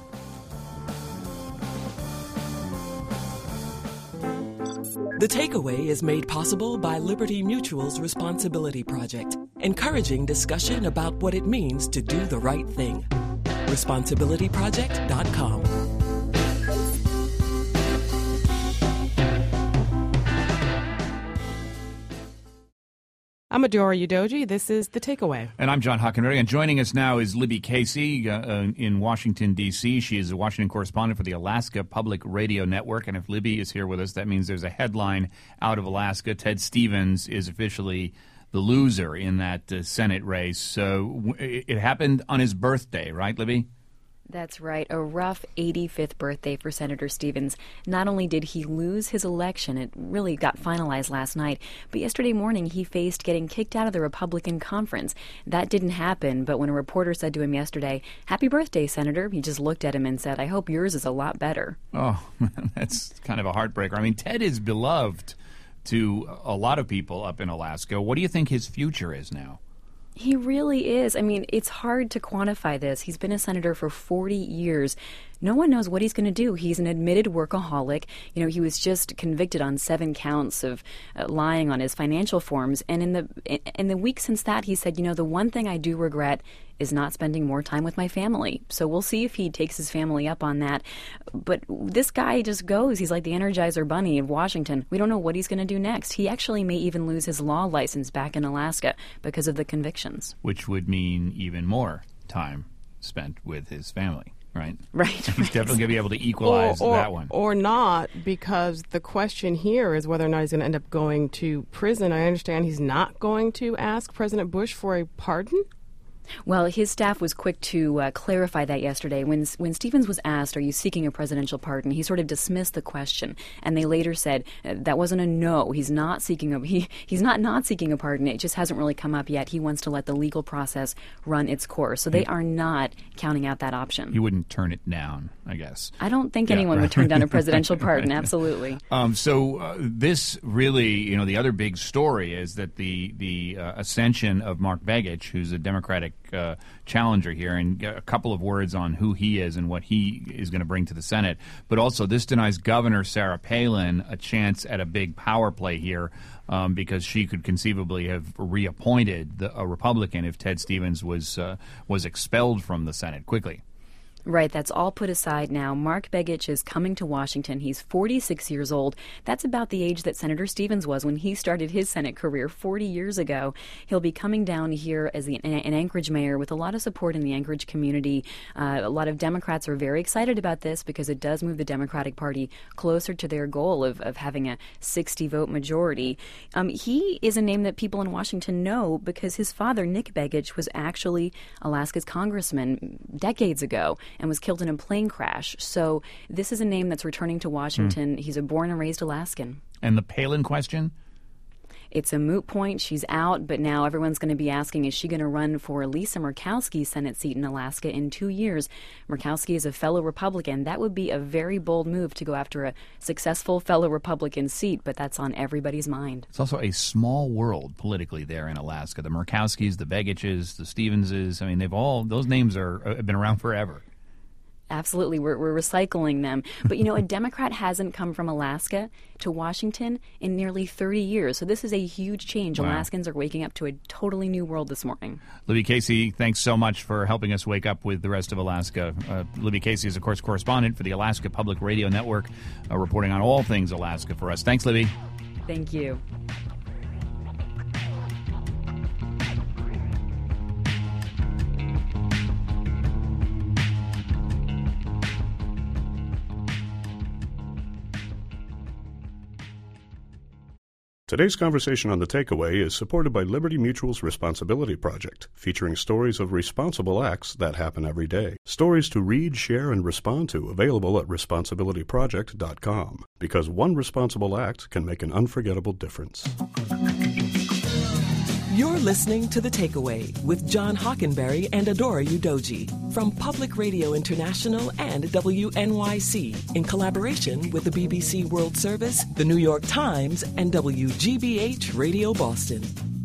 The Takeaway is made possible by Liberty Mutual's Responsibility Project, encouraging discussion about what it means to do the right thing. ResponsibilityProject.com. I'm Adora Udoji. This is The Takeaway. And I'm John Hockenberry. And joining us now is Libby Casey in Washington, D.C. She is a Washington correspondent for the Alaska Public Radio Network. And if Libby is here with us, that means there's a headline out of Alaska. Ted Stevens is officially the loser in that Senate race. So it happened on his birthday, right, Libby? That's right. A rough 85th birthday for Senator Stevens. Not only did he lose his election, it really got finalized last night, but yesterday morning he faced getting kicked out of the Republican conference. That didn't happen, but when a reporter said to him yesterday, "Happy birthday, Senator," he just looked at him and said, "I hope yours is a lot better." Oh, that's kind of a heartbreaker. I mean, Ted is beloved to a lot of people up in Alaska. What do you think his future is now? He really is. I mean, it's hard to quantify this. He's been a senator for 40 years. No one knows what he's going to do. He's an admitted workaholic. He was just convicted on 7 counts of lying on his financial forms. And in the week since that, he said, the one thing I do regret is not spending more time with my family. So we'll see if he takes his family up on that. But this guy just goes. He's like the Energizer Bunny of Washington. We don't know what he's going to do next. He actually may even lose his law license back in Alaska because of the convictions. Which would mean even more time spent with his family. Right. He's definitely going to be able to equalize that one. Or not, because the question here is whether or not he's going to end up going to prison. I understand he's not going to ask President Bush for a pardon? Well, his staff was quick to clarify that yesterday. When Stevens was asked, are you seeking a presidential pardon, he sort of dismissed the question, and they later said that wasn't a no. He's not seeking he's not seeking a pardon. It just hasn't really come up yet. He wants to let the legal process run its course. So they are not counting out that option. He wouldn't turn it down, I guess. I don't think anyone would turn down a presidential pardon. Absolutely. So this really, the other big story is that the ascension of Mark Begich, who's a Democratic challenger here, and a couple of words on who he is and what he is going to bring to the Senate. But also, this denies Governor Sarah Palin a chance at a big power play here, because she could conceivably have reappointed a Republican if Ted Stevens was expelled from the Senate quickly. Right, that's all put aside now. Mark Begich is coming to Washington. He's 46 years old. That's about the age that Senator Stevens was when he started his Senate career 40 years ago. He'll be coming down here as an Anchorage mayor with a lot of support in the Anchorage community. A lot of Democrats are very excited about this because it does move the Democratic Party closer to their goal of having a 60-vote majority. He is a name that people in Washington know because his father, Nick Begich, was actually Alaska's congressman decades ago and was killed in a plane crash. So this is a name that's returning to Washington. He's a born and raised Alaskan. And the Palin question? It's a moot point. She's out, but now everyone's going to be asking, is she going to run for Lisa Murkowski's Senate seat in Alaska in 2 years? Murkowski is a fellow Republican. That would be a very bold move to go after a successful fellow Republican seat, but that's on everybody's mind. It's also a small world politically there in Alaska. The Murkowskis, the Begiches, the Stevenses, those names have been around forever. Absolutely. We're recycling them. But, a Democrat hasn't come from Alaska to Washington in nearly 30 years. So this is a huge change. Wow. Alaskans are waking up to a totally new world this morning. Libby Casey, thanks so much for helping us wake up with the rest of Alaska. Libby Casey is, of course, correspondent for the Alaska Public Radio Network, reporting on all things Alaska for us. Thanks, Libby. Thank you. Today's conversation on The Takeaway is supported by Liberty Mutual's Responsibility Project, featuring stories of responsible acts that happen every day. Stories to read, share, and respond to, available at responsibilityproject.com. Because one responsible act can make an unforgettable difference. You're listening to The Takeaway with John Hockenberry and Adora Udoji from Public Radio International and WNYC in collaboration with the BBC World Service, the New York Times, and WGBH Radio Boston.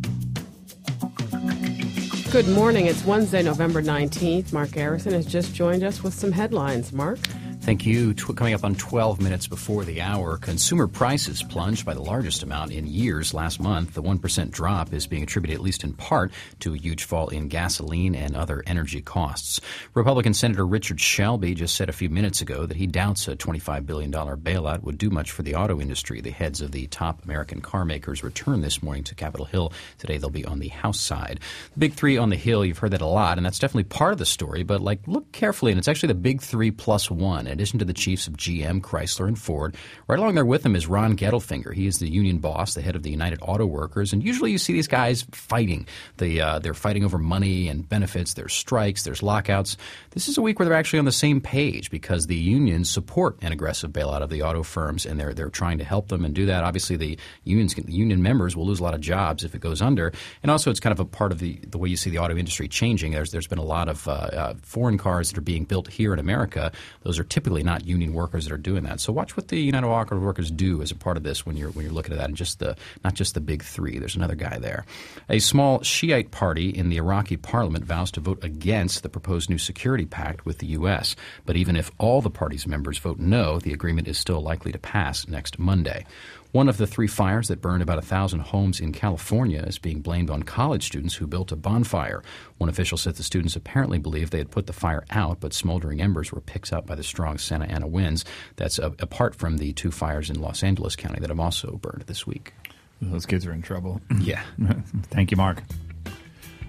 Good morning. It's Wednesday, November 19th. Mark Garrison has just joined us with some headlines. Mark? Thank you. Coming up on 12 minutes before the hour, consumer prices plunged by the largest amount in years last month. The 1% drop is being attributed, at least in part, to a huge fall in gasoline and other energy costs. Republican Senator Richard Shelby just said a few minutes ago that he doubts a $25 billion bailout would do much for the auto industry. The heads of the top American car makers returned this morning to Capitol Hill. Today they'll be on the House side. The big three on the Hill, you've heard that a lot, and that's definitely part of the story, but look carefully, and it's actually the big three plus one. In addition to the chiefs of GM, Chrysler, and Ford, right along there with them is Ron Gettelfinger. He is the union boss, the head of the United Auto Workers, and usually you see these guys fighting. They're fighting over money and benefits. There's strikes. There's lockouts. This is a week where they're actually on the same page because the unions support an aggressive bailout of the auto firms, and they're trying to help them and do that. Obviously, the union members will lose a lot of jobs if it goes under, and also it's kind of a part of the way you see the auto industry changing. There's been a lot of foreign cars that are being built here in America. Those are typically not union workers that are doing that. So watch what the United Auto Workers do as a part of this when you're looking at that, and not just the big three. There's another guy there. A small Shiite party in the Iraqi parliament vows to vote against the proposed new security pact with the U.S. But even if all the party's members vote no, the agreement is still likely to pass next Monday. One of the three fires that burned about 1,000 homes in California is being blamed on college students who built a bonfire. One official said the students apparently believed they had put the fire out, but smoldering embers were picked up by the strong Santa Ana winds. That's apart from the two fires in Los Angeles County that have also burned this week. Those kids are in trouble. Yeah. Thank you, Mark.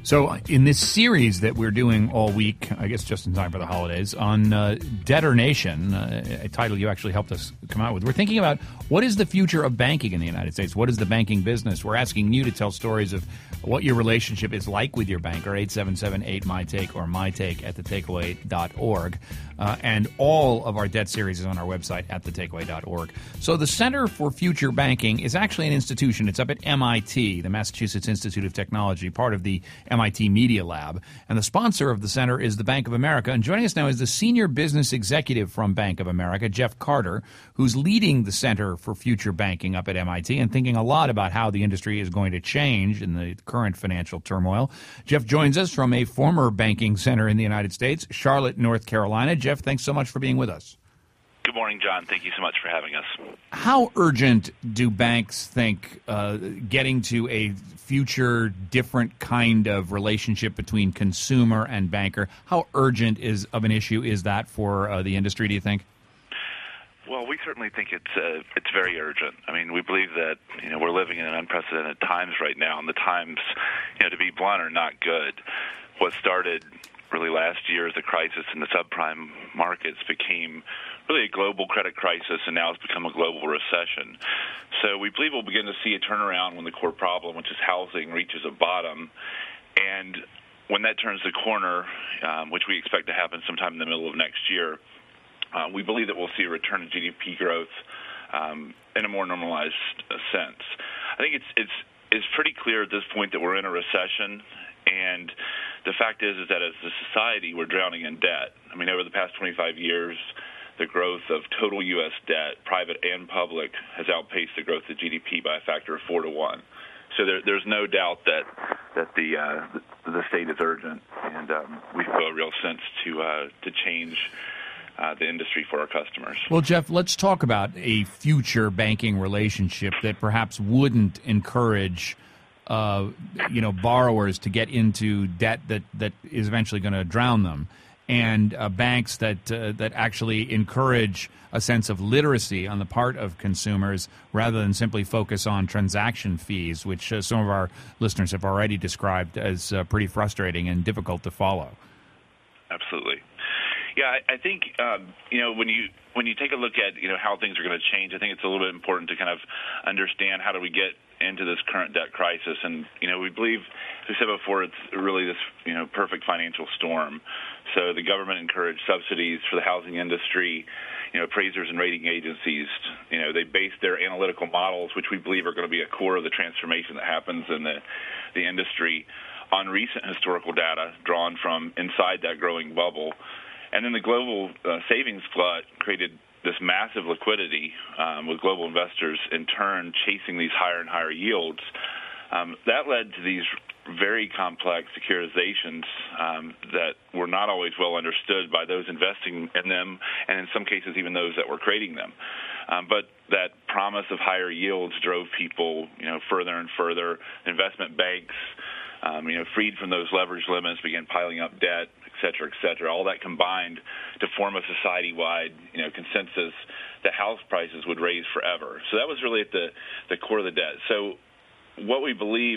So in this series that we're doing all week, I guess just in time for the holidays, on Debtor Nation, a title you actually helped us come out with, we're thinking about what is the future of banking in the United States? What is the banking business? We're asking you to tell stories of what your relationship is like with your banker, 877-8-MY-TAKE or mytake@thetakeaway.org. And all of our debt series is on our website at thetakeaway.org. So the Center for Future Banking is actually an institution. It's up at MIT, the Massachusetts Institute of Technology, part of the MIT Media Lab. And the sponsor of the center is the Bank of America. And joining us now is the senior business executive from Bank of America, Jeff Carter, who's leading the Center for Future Banking up at MIT and thinking a lot about how the industry is going to change in the current financial turmoil. Jeff joins us from a former banking center in the United States, Charlotte, North Carolina. Jeff, thanks so much for being with us. Good morning, John. Thank you so much for having us. How urgent do banks think getting to a future different kind of relationship between consumer and banker, how urgent of an issue is that for the industry, do you think? Well, we certainly think it's very urgent. I mean, we believe that we're living in unprecedented times right now, and the times, to be blunt, are not good. What started really last year as a crisis in the subprime markets became really a global credit crisis, and now it's become a global recession. So we believe we'll begin to see a turnaround when the core problem, which is housing, reaches a bottom. And when that turns the corner, which we expect to happen sometime in the middle of next year, we believe that we'll see a return to GDP growth in a more normalized sense. I think it's pretty clear at this point that we're in a recession, and the fact is that as a society, we're drowning in debt. I mean, over the past 25 years, the growth of total U.S. debt, private and public, has outpaced the growth of GDP by a factor of 4 to 1. So there's no doubt that the state is urgent, and we feel a real sense to change the industry for our customers. Well, Jeff, let's talk about a future banking relationship that perhaps wouldn't encourage borrowers to get into debt that is eventually going to drown them, and banks that actually encourage a sense of literacy on the part of consumers rather than simply focus on transaction fees, which some of our listeners have already described as pretty frustrating and difficult to follow. Absolutely. Yeah, I think when you take a look at how things are going to change, I think it's a little bit important to kind of understand how do we get into this current debt crisis. And we believe, as we said before, it's really this perfect financial storm. So the government encouraged subsidies for the housing industry. Appraisers and rating agencies, they base their analytical models, which we believe are going to be a core of the transformation that happens in the industry, on recent historical data drawn from inside that growing bubble. And then the global savings glut created this massive liquidity with global investors in turn chasing these higher and higher yields. That led to these very complex securitizations that were not always well understood by those investing in them, and in some cases even those that were creating them. But that promise of higher yields drove people further and further. Investment banks, freed from those leverage limits, began piling up debt, et cetera, all that combined to form a society-wide, consensus that house prices would raise forever. So that was really at the core of the debt. So what we believe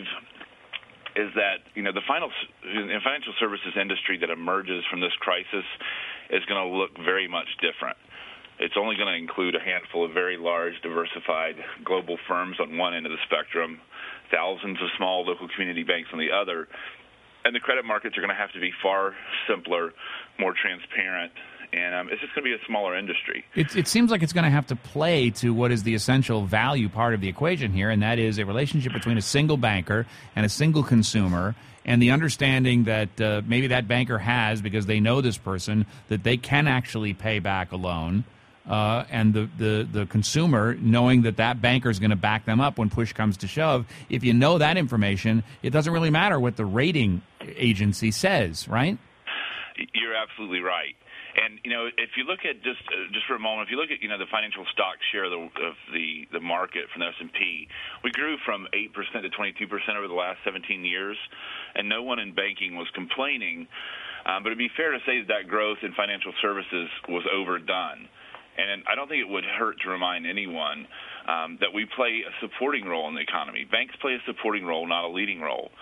is that, the financial services industry that emerges from this crisis is going to look very much different. It's only going to include a handful of very large, diversified global firms on one end of the spectrum, thousands of small local community banks on the other. And the credit markets are going to have to be far simpler, more transparent, and it's just going to be a smaller industry. It seems like it's going to have to play to what is the essential value part of the equation here, and that is a relationship between a single banker and a single consumer, and the understanding that maybe that banker has, because they know this person, that they can actually pay back a loan. And the consumer knowing that banker is going to back them up when push comes to shove. If you know that information, it doesn't really matter what the rating agency says, right? You're absolutely right. And if you look at just for a moment, if you look at the financial stock share of the market from the S&P, we grew from 8% to 22% over the last 17 years, and no one in banking was complaining. But it'd be fair to say that growth in financial services was overdone. And I don't think it would hurt to remind anyone that we play a supporting role in the economy. Banks play a supporting role, not a leading role.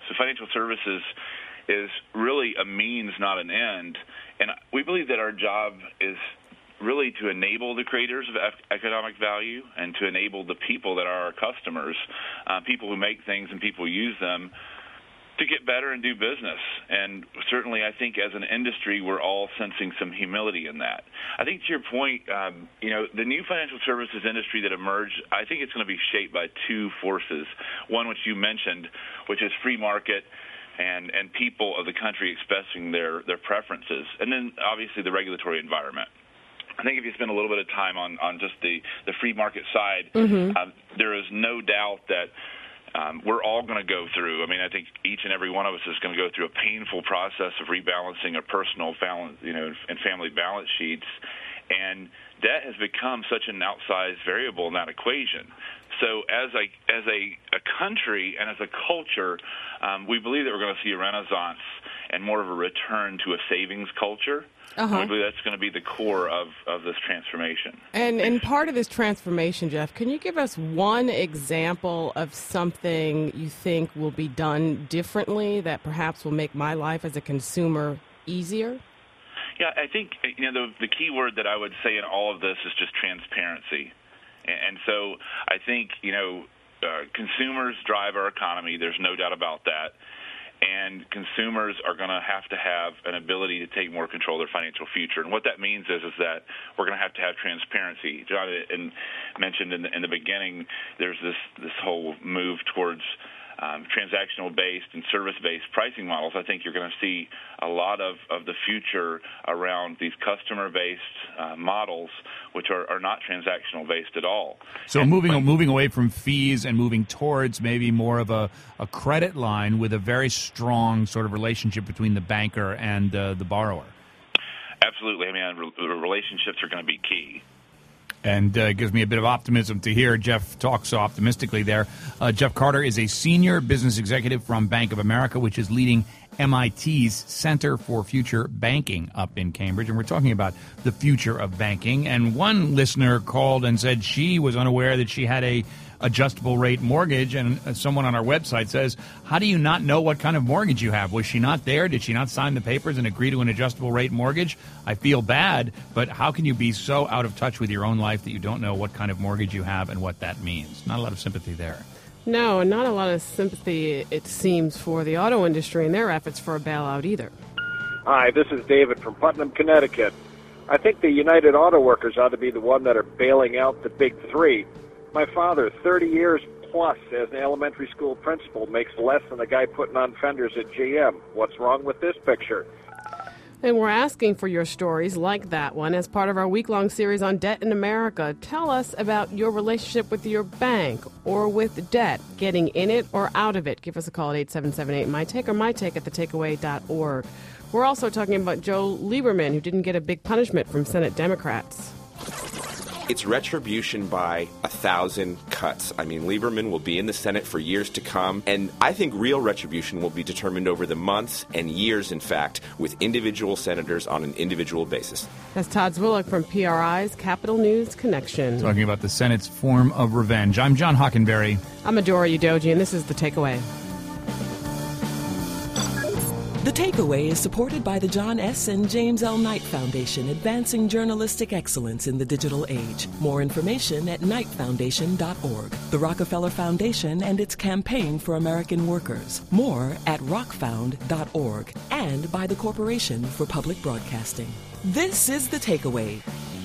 So financial services is really a means, not an end. And we believe that our job is really to enable the creators of economic value and to enable the people that are our customers, people who make things and people use them, to get better and do business. And certainly I think as an industry, we're all sensing some humility in that. I think to your point, the new financial services industry that emerged, I think it's going to be shaped by two forces. One, which you mentioned, which is free market and people of the country expressing their preferences. And then obviously the regulatory environment. I think if you spend a little bit of time on just the free market side, there is no doubt that we're all going to go through. I mean, I think each and every one of us is going to go through a painful process of rebalancing our personal balance, and family balance sheets. And debt has become such an outsized variable in that equation. So as a country and as a culture, we believe that we're going to see a renaissance and more of a return to a savings culture. We believe that's going to be the core of this transformation. And part of this transformation, Jeff, can you give us one example of something you think will be done differently that perhaps will make my life as a consumer easier? Yeah, I think the key word that I would say in all of this is just transparency. And so I think consumers drive our economy. There's no doubt about that. And consumers are going to have an ability to take more control of their financial future. And what that means is that we're going to have transparency. John mentioned in the beginning, there's this whole move towards transactional-based and service-based pricing models. I think you're going to see a lot of the future around these customer-based models, which are not transactional-based at all. So moving away from fees and moving towards maybe more of a credit line with a very strong sort of relationship between the banker and the borrower. Absolutely. I mean, relationships are going to be key. And it gives me a bit of optimism to hear Jeff talk so optimistically there. Jeff Carter is a senior business executive from Bank of America, which is leading MIT's Center for Future Banking up in Cambridge. And we're talking about the future of banking. And one listener called and said she was unaware that she had a adjustable rate mortgage, and someone on our website says, how do you not know what kind of mortgage you have? Was she not there? Did she not sign the papers and agree to an adjustable rate mortgage? I feel bad, but how can you be so out of touch with your own life that you don't know what kind of mortgage you have and what that means? Not a lot of sympathy there. No, and not a lot of sympathy, it seems, for the auto industry and their efforts for a bailout either. Hi, this is David from Putnam, Connecticut. I think the United Auto Workers ought to be the one that are bailing out the big three. My father, 30 years plus as an elementary school principal, makes less than the guy putting on fenders at GM. What's wrong with this picture? And we're asking for your stories like that one as part of our week-long series on debt in America. Tell us about your relationship with your bank or with debt, getting in it or out of it. Give us a call at 8778-MY-TAKE or MyTake at thetakeaway.org. We're also talking about Joe Lieberman, who didn't get a big punishment from Senate Democrats. It's retribution by 1,000 cuts. I mean, Lieberman will be in the Senate for years to come, and I think real retribution will be determined over the months and years, in fact, with individual senators on an individual basis. That's Todd Zwillich from PRI's Capital News Connection. Talking about the Senate's form of revenge. I'm John Hockenberry. I'm Adora Udoji, and this is The Takeaway. The Takeaway is supported by the John S. and James L. Knight Foundation, advancing journalistic excellence in the digital age. More information at knightfoundation.org. The Rockefeller Foundation and its campaign for American workers. More at rockfound.org. And by the Corporation for Public Broadcasting. This is The Takeaway.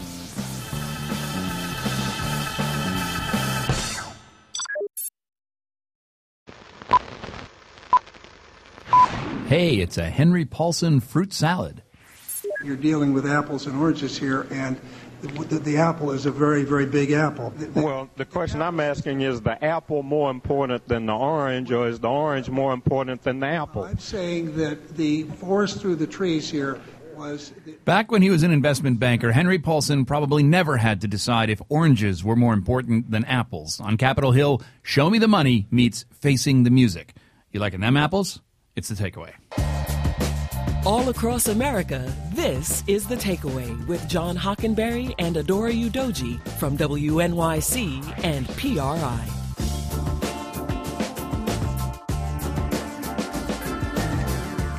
Hey, it's a Henry Paulson fruit salad. You're dealing with apples and oranges here, and the apple is a very, very big apple. Well, the question I'm asking is the apple more important than the orange, or is the orange more important than the apple? I'm saying that the forest through the trees here was... Back when he was an investment banker, Henry Paulson probably never had to decide if oranges were more important than apples. On Capitol Hill, Show Me the Money meets Facing the Music. You liking them apples? It's The Takeaway. All across America, this is The Takeaway with John Hockenberry and Adora Udoji from WNYC and PRI.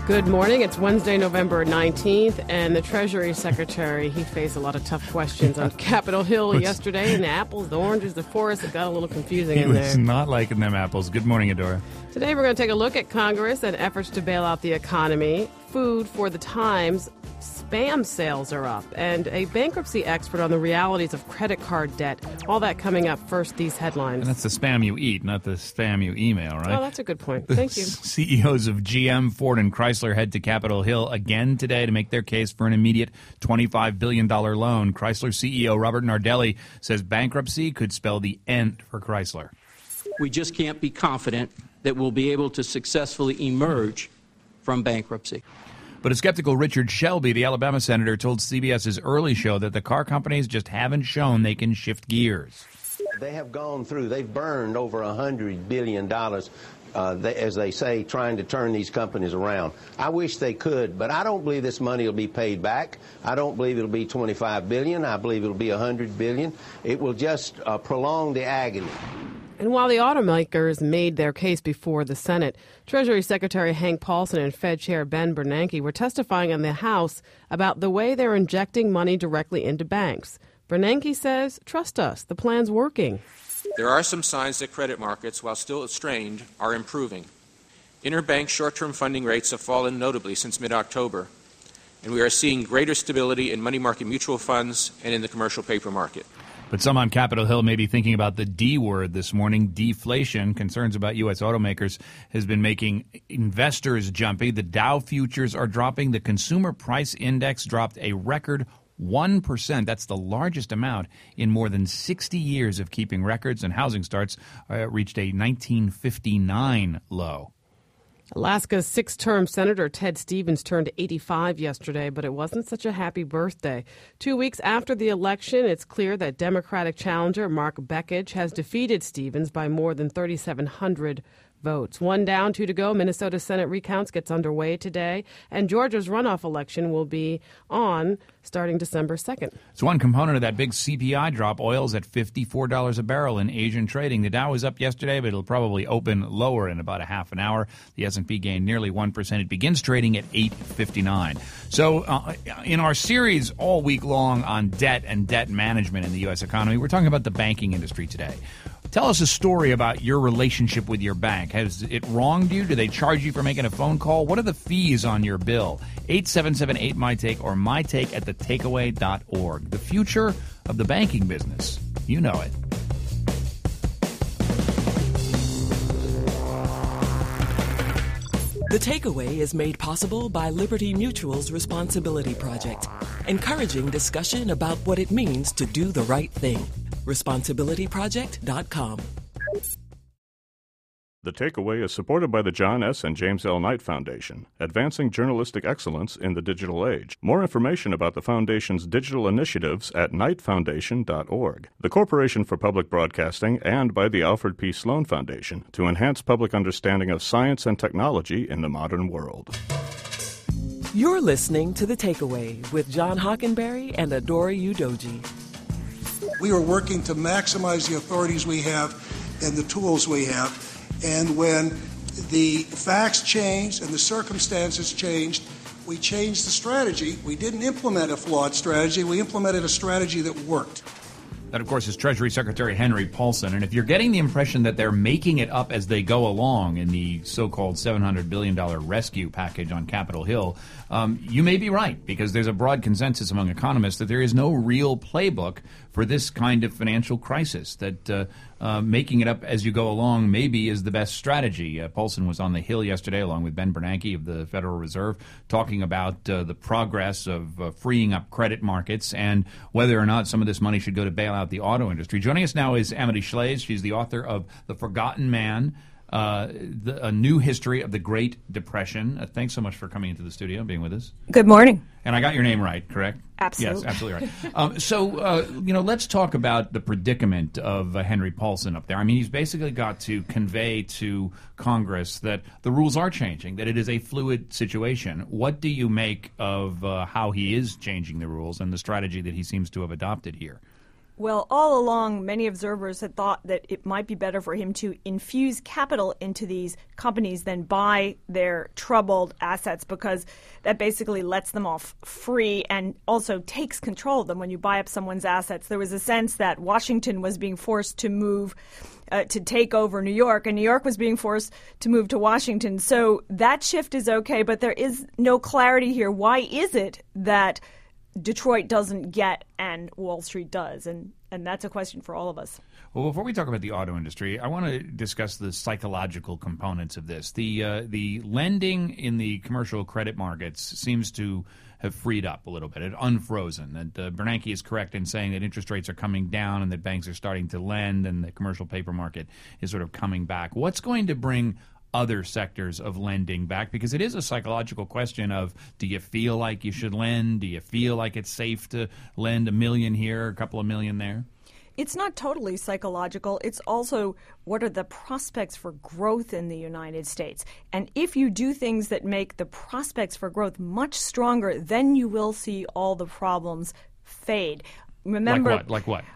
Good morning. It's Wednesday, November 19th, and the Treasury Secretary, he faced a lot of tough questions on Capitol Hill yesterday, and the apples, the oranges, the forest, it got a little confusing in there. He was not liking them apples. Good morning, Adora. Today we're going to take a look at Congress and efforts to bail out the economy, food for the times, spam sales are up, and a bankruptcy expert on the realities of credit card debt. All that coming up. First, these headlines. And that's the spam you eat, not the spam you email, right? Oh, that's a good point. Thank you. CEOs of GM, Ford, and Chrysler head to Capitol Hill again today to make their case for an immediate $25 billion loan. Chrysler CEO Robert Nardelli says bankruptcy could spell the end for Chrysler. We just can't be confident that we'll be able to successfully emerge from bankruptcy. But a skeptical Richard Shelby, the Alabama senator, told CBS's Early Show that the car companies just haven't shown they can shift gears. They have gone through, they've burned over $100 billion, as they say, trying to turn these companies around. I wish they could, but I don't believe this money will be paid back. I don't believe it'll be $25 billion. I believe it'll be $100 billion. It will just prolong the agony. And while the automakers made their case before the Senate, Treasury Secretary Hank Paulson and Fed Chair Ben Bernanke were testifying in the House about the way they're injecting money directly into banks. Bernanke says, trust us, the plan's working. There are some signs that credit markets, while still strained, are improving. Interbank short-term funding rates have fallen notably since mid-October, and we are seeing greater stability in money market mutual funds and in the commercial paper market. But some on Capitol Hill may be thinking about the D word this morning, deflation. Concerns about U.S. automakers has been making investors jumpy. The Dow futures are dropping. The Consumer Price Index dropped a record 1%. That's the largest amount in more than 60 years of keeping records. And housing starts reached a 1959 low. Alaska's six-term Senator Ted Stevens turned 85 yesterday, but it wasn't such a happy birthday. 2 weeks after the election, it's clear that Democratic challenger Mark Bekich has defeated Stevens by more than 3,700 votes. One down, two to go. Minnesota Senate recounts gets underway today, and Georgia's runoff election will be on starting December 2nd. It's one component of that big CPI drop. Oil's at $54 a barrel in Asian trading. The Dow was up yesterday, but it'll probably open lower in about a half an hour. The S&P gained nearly 1%. It begins trading at $8.59. So in our series all week long on debt and debt management in the U.S. economy, we're talking about the banking industry today. Tell us a story about your relationship with your bank. Has it wronged you? Do they charge you for making a phone call? What are the fees on your bill? 877-8MyTake or mytake@thetakeaway.org. The future of the banking business. You know it. The Takeaway is made possible by Liberty Mutual's Responsibility Project, encouraging discussion about what it means to do the right thing. ResponsibilityProject.com. The Takeaway is supported by the John S. and James L. Knight Foundation, advancing journalistic excellence in the digital age. More information about the Foundation's digital initiatives at knightfoundation.org. The Corporation for Public Broadcasting and by the Alfred P. Sloan Foundation to enhance public understanding of science and technology in the modern world. You're listening to The Takeaway with John Hockenberry and Adora Udoji. We are working to maximize the authorities we have and the tools we have. And when the facts changed and the circumstances changed, we changed the strategy. We didn't implement a flawed strategy. We implemented a strategy that worked. That, of course, is Treasury Secretary Henry Paulson. And if you're getting the impression that they're making it up as they go along in the so-called $700 billion rescue package on Capitol Hill, you may be right, because there's a broad consensus among economists that there is no real playbook for this kind of financial crisis, that making it up as you go along maybe is the best strategy. Paulson was on the Hill yesterday along with Ben Bernanke of the Federal Reserve talking about the progress of freeing up credit markets and whether or not some of this money should go to bail out the auto industry. Joining us now is Amity Shlaes. She's the author of The Forgotten Man, a new history of the Great Depression. Thanks so much for coming into the studio and being with us. Good morning. And I got your name right, correct? Absolutely. Yes, absolutely right. So, let's talk about the predicament of Henry Paulson up there. I mean, he's basically got to convey to Congress that the rules are changing, that it is a fluid situation. What do you make of how he is changing the rules and the strategy that he seems to have adopted here? Well, all along, many observers had thought that it might be better for him to infuse capital into these companies than buy their troubled assets, because that basically lets them off free and also takes control of them. When you buy up someone's assets, there was a sense that Washington was being forced to move to take over New York, and New York was being forced to move to Washington. So that shift is okay, but there is no clarity here. Why is it that Detroit doesn't get and Wall Street does? And that's a question for all of us. Well, before we talk about the auto industry, I want to discuss the psychological components of this. The lending in the commercial credit markets seems to have freed up a little bit. It unfrozen. And Bernanke is correct in saying that interest rates are coming down and that banks are starting to lend and the commercial paper market is sort of coming back. What's going to bring other sectors of lending back? Because it is a psychological question of, do you feel like you should lend? Do you feel like it's safe to lend $1 million here, a couple of million there? It's not totally psychological. It's also, what are the prospects for growth in the United States? And if you do things that make the prospects for growth much stronger, then you will see all the problems fade. Remember, Like what?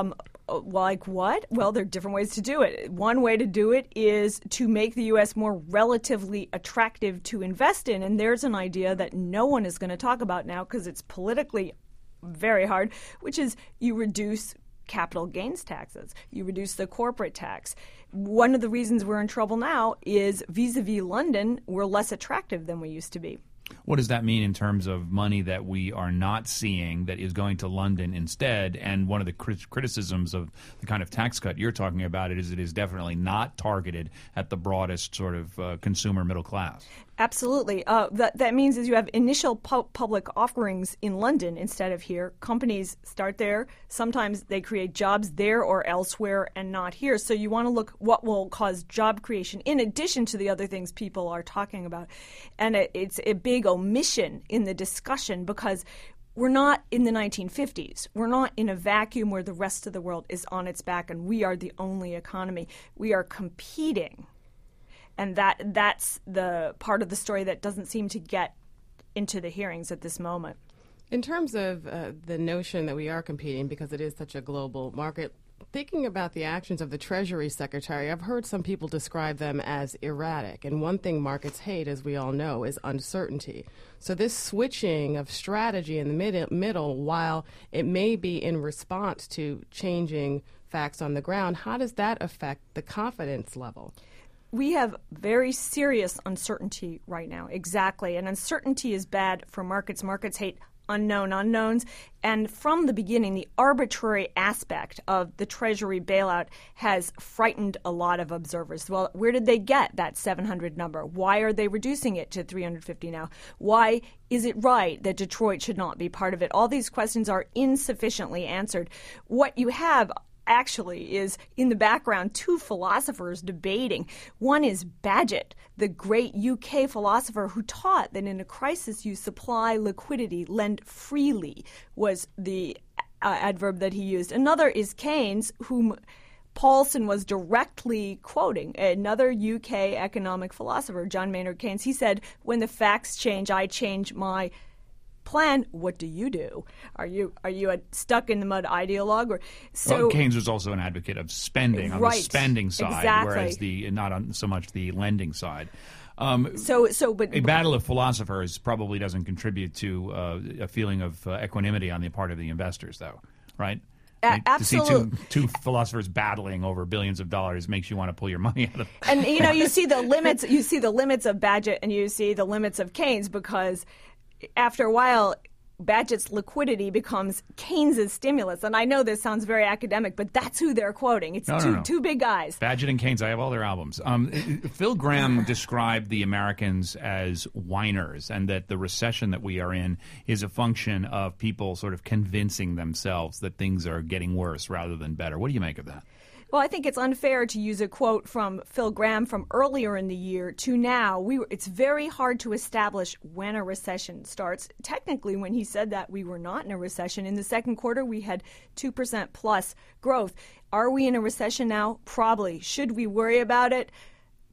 Like what? Well, there are different ways to do it. One way to do it is to make the U.S. more relatively attractive to invest in. And there's an idea that no one is going to talk about now because it's politically very hard, which is you reduce capital gains taxes. You reduce the corporate tax. One of the reasons we're in trouble now is vis-a-vis London, we're less attractive than we used to be. What does that mean in terms of money that we are not seeing that is going to London instead? And one of the criticisms of the kind of tax cut you're talking about it is definitely not targeted at the broadest sort of consumer middle class. Absolutely. That means is you have initial public offerings in London instead of here. Companies start there. Sometimes they create jobs there or elsewhere and not here. So you want to look what will cause job creation in addition to the other things people are talking about. And it's a big omission in the discussion because we're not in the 1950s. We're not in a vacuum where the rest of the world is on its back and we are the only economy. We are competing. And that's the part of the story that doesn't seem to get into the hearings at this moment. In terms of the notion that we are competing because it is such a global market, thinking about the actions of the Treasury Secretary, I've heard some people describe them as erratic. And one thing markets hate, as we all know, is uncertainty. So this switching of strategy in the middle, while it may be in response to changing facts on the ground, how does that affect the confidence level? We have very serious uncertainty right now. Exactly. And uncertainty is bad for markets. Markets hate unknown unknowns. And from the beginning, the arbitrary aspect of the Treasury bailout has frightened a lot of observers. Well, where did they get that 700 number? Why are they reducing it to 350 now? Why is it right that Detroit should not be part of it? All these questions are insufficiently answered. What you have actually is in the background two philosophers debating. One is Bagehot, the great UK philosopher who taught that in a crisis you supply liquidity, lend freely was the adverb that he used. Another is Keynes, whom Paulson was directly quoting, another UK economic philosopher, John Maynard Keynes. He said, when the facts change, I change my plan. What do you do? Are you a stuck in the mud ideologue? Or so? Well, Keynes was also an advocate of spending on the spending side, exactly. Whereas not on so much the lending side. But a battle of philosophers probably doesn't contribute to a feeling of equanimity on the part of the investors, though, right? Absolutely. To see two philosophers battling over billions of dollars makes you want to pull your money out of. And you see the limits. You see the limits of Bagehot, and you see the limits of Keynes because after a while, Bagehot's liquidity becomes Keynes's stimulus. And I know this sounds very academic, but that's who they're quoting. It's two big guys. Bagehot and Keynes, I have all their albums. Phil Gramm described the Americans as whiners, and that the recession that we are in is a function of people sort of convincing themselves that things are getting worse rather than better. What do you make of that? Well, I think it's unfair to use a quote from Phil Gramm from earlier in the year to now. It's very hard to establish when a recession starts. Technically, when he said that, we were not in a recession. In the second quarter, we had 2% plus growth. Are we in a recession now? Probably. Should we worry about it?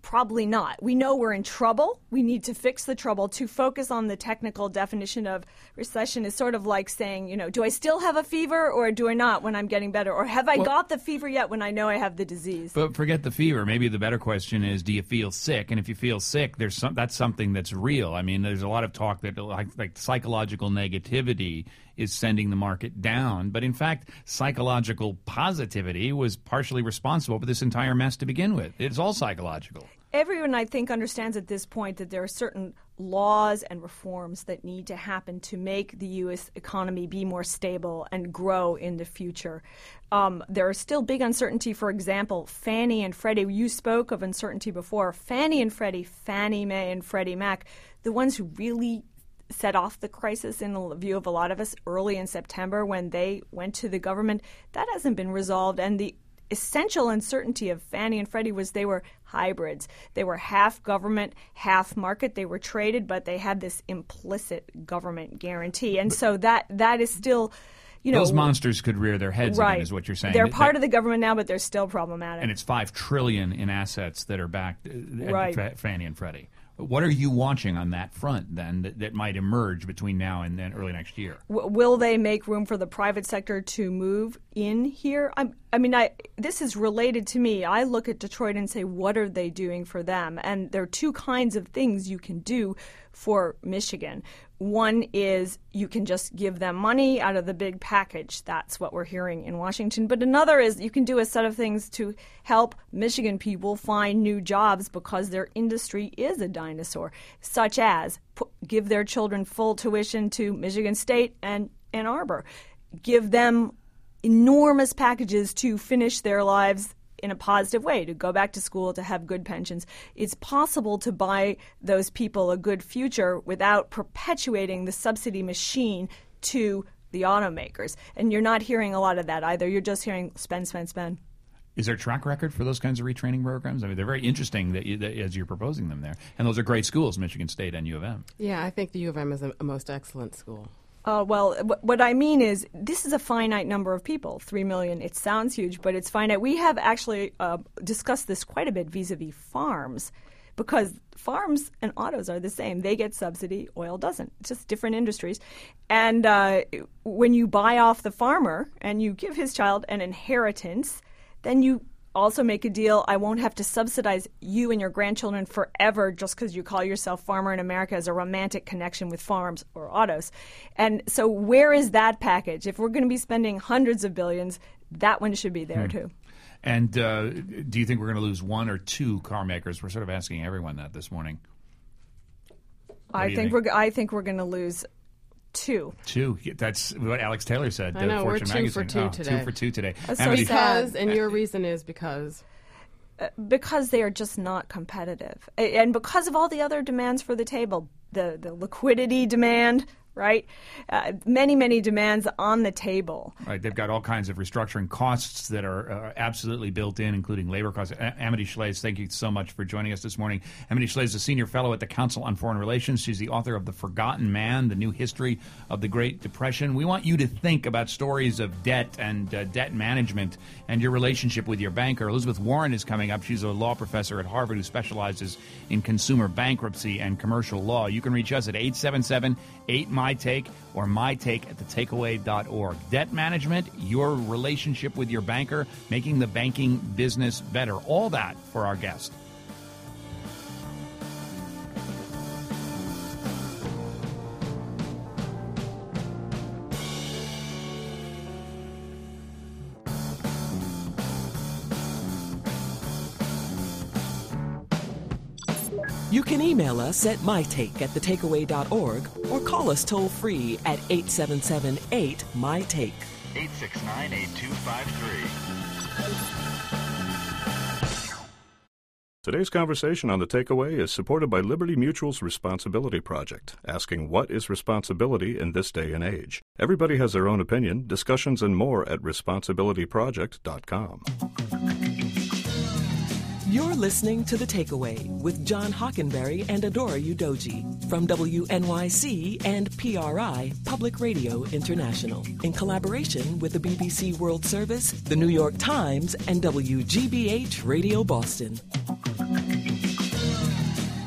Probably not. We know we're in trouble. We need to fix the trouble. To focus on the technical definition of recession is sort of like saying, do I still have a fever or do I not when I'm getting better? Or have I got the fever yet when I know I have the disease? But forget the fever. Maybe the better question is, do you feel sick? And if you feel sick, that's something that's real. I mean, there's a lot of talk that like psychological negativity is sending the market down. But in fact, psychological positivity was partially responsible for this entire mess to begin with. It's all psychological. Everyone, I think, understands at this point that there are certain laws and reforms that need to happen to make the U.S. economy be more stable and grow in the future. There is still big uncertainty. For example, Fannie and Freddie, you spoke of uncertainty before. Fannie and Freddie, Fannie Mae and Freddie Mac, the ones who really set off the crisis in the view of a lot of us early in September when they went to the government, that hasn't been resolved. And the essential uncertainty of Fannie and Freddie was they were hybrids. They were half government, half market. They were traded, but they had this implicit government guarantee. And so that is still, those monsters could rear their heads right. again, is what you're saying. They're part of the government now, but they're still problematic. And it's $5 trillion in assets that are backed right. at Fannie and Freddie. What are you watching on that front, then, that might emerge between now and then early next year? Will they make room for the private sector to move in here? This is related to me. I look at Detroit and say, what are they doing for them? And there are two kinds of things you can do for Michigan. One is you can just give them money out of the big package. That's what we're hearing in Washington. But another is you can do a set of things to help Michigan people find new jobs because their industry is a dinosaur, such as give their children full tuition to Michigan State and Ann Arbor. Give them enormous packages to finish their lives in a positive way, to go back to school, to have good pensions. It's possible to buy those people a good future without perpetuating the subsidy machine to the automakers. And you're not hearing a lot of that either. You're just hearing spend, spend, spend. Is there a track record for those kinds of retraining programs? I mean, they're very interesting that as you're proposing them there. And those are great schools, Michigan State and U of M. Yeah, I think the U of M is a most excellent school. Well, what I mean is this is a finite number of people, 3 million. It sounds huge, but it's finite. We have actually discussed this quite a bit vis-a-vis farms, because farms and autos are the same. They get subsidy, oil doesn't. It's just different industries. And when you buy off the farmer and you give his child an inheritance, then you also make a deal. I won't have to subsidize you and your grandchildren forever just because you call yourself farmer in America as a romantic connection with farms or autos. And so where is that package? If we're going to be spending hundreds of billions, that one should be there too. And do you think we're going to lose one or two car makers? We're sort of asking everyone that this morning. I think we're going to lose two. That's what Alex Taylor said. I know, Fortune we're magazine. 2 for 2 today. 2 for 2 today. So because, and your reason is because? Because they are just not competitive. And because of all the other demands for the table, the liquidity demand, right? Many, many demands on the table. Right. They've got all kinds of restructuring costs that are absolutely built in, including labor costs. Amity Shlaes, thank you so much for joining us this morning. Amity Shlaes is a senior fellow at the Council on Foreign Relations. She's the author of The Forgotten Man, The New History of the Great Depression. We want you to think about stories of debt and debt management and your relationship with your banker. Elizabeth Warren is coming up. She's a law professor at Harvard who specializes in consumer bankruptcy and commercial law. You can reach us at 877-8MyTake or mytake@thetakeaway.org. Debt management, your relationship with your banker, making the banking business better. All that for our guest. You can email us at mytake@thetakeaway.org or call us toll-free at 877-8-MyTake. 869-8253. Today's conversation on The Takeaway is supported by Liberty Mutual's Responsibility Project, asking what is responsibility in this day and age. Everybody has their own opinion. Discussions and more at responsibilityproject.com. You're listening to The Takeaway with John Hockenberry and Adora Udoji from WNYC and PRI, Public Radio International, in collaboration with the BBC World Service, the New York Times, and WGBH Radio Boston.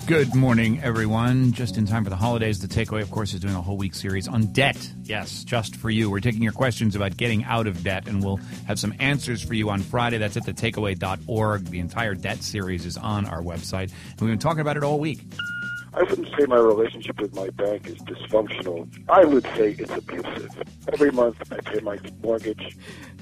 Good morning, everyone. Just in time for the holidays, The Takeaway, of course, is doing a whole week series on debt. Yes, just for you. We're taking your questions about getting out of debt, and we'll have some answers for you on Friday. That's at thetakeaway.org. The entire debt series is on our website, and we've been talking about it all week. I wouldn't say my relationship with my bank is dysfunctional. I would say it's abusive. Every month I pay my mortgage,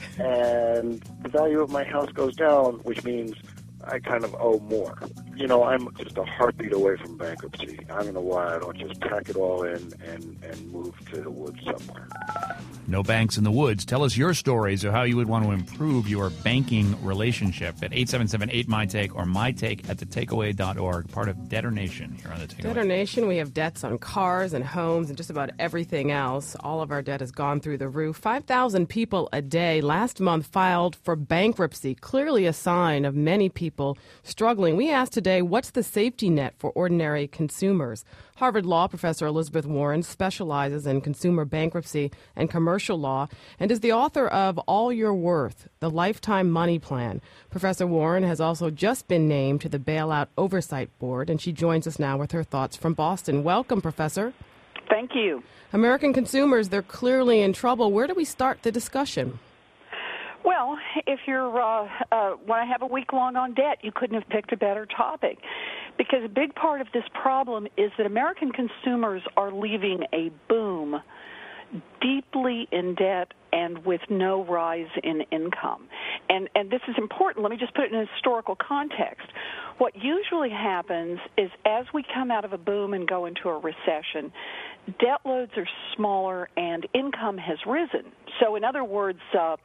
and the value of my house goes down, which means I kind of owe more. You know, I'm just a heartbeat away from bankruptcy. I don't know why I don't just pack it all in and move to the woods somewhere. No banks in the woods. Tell us your stories of how you would want to improve your banking relationship at 877-8MyTake or mytake at thetakeaway.org, part of Debtor Nation here on The Takeaway. Debtor Nation, we have debts on cars and homes and just about everything else. All of our debt has gone through the roof. 5,000 people a day last month filed for bankruptcy, clearly a sign of many people struggling. We asked today, what's the safety net for ordinary consumers? Harvard Law professor Elizabeth Warren specializes in consumer bankruptcy and commercial law and is the author of All Your Worth, the Lifetime Money Plan. Professor Warren has also just been named to the Bailout Oversight Board, and she joins us now with her thoughts from Boston. Welcome, Professor. Thank you. American consumers, they're clearly in trouble. Where do we start the discussion? Well, if you're want to have a week long on debt, you couldn't have picked a better topic, because a big part of this problem is that American consumers are leaving a boom deeply in debt and with no rise in income. And this is important. Let me just put it in a historical context. What usually happens is as we come out of a boom and go into a recession, debt loads are smaller and income has risen. So in other words,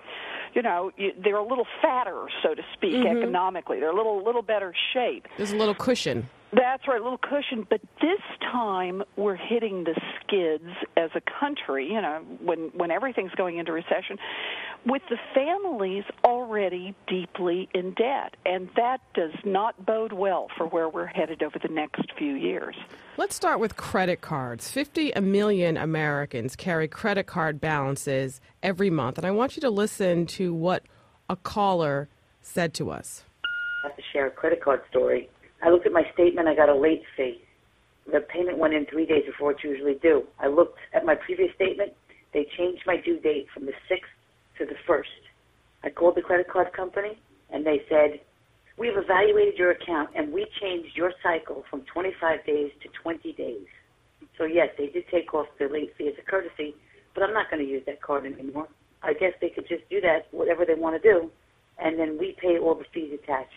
they're a little fatter, so to speak, economically. They're a little better shape. There's a little cushion. That's right, a little cushion. But this time we're hitting the skids as a country, when everything's going into recession, with the families already deeply in debt. And that does not bode well for where we're headed over the next few years. Let's start with credit cards. 50 million Americans carry credit card balances every month. And I want you to listen to what a caller said to us. I have to share a credit card story. I looked at my statement. I got a late fee. The payment went in 3 days before it's usually due. I looked at my previous statement. They changed my due date from the 6th to the 1st. I called the credit card company, and they said, we've evaluated your account, and we changed your cycle from 25 days to 20 days. So, yes, they did take off the late fee as a courtesy, but I'm not going to use that card anymore. I guess they could just do that, whatever they want to do, and then we pay all the fees attached.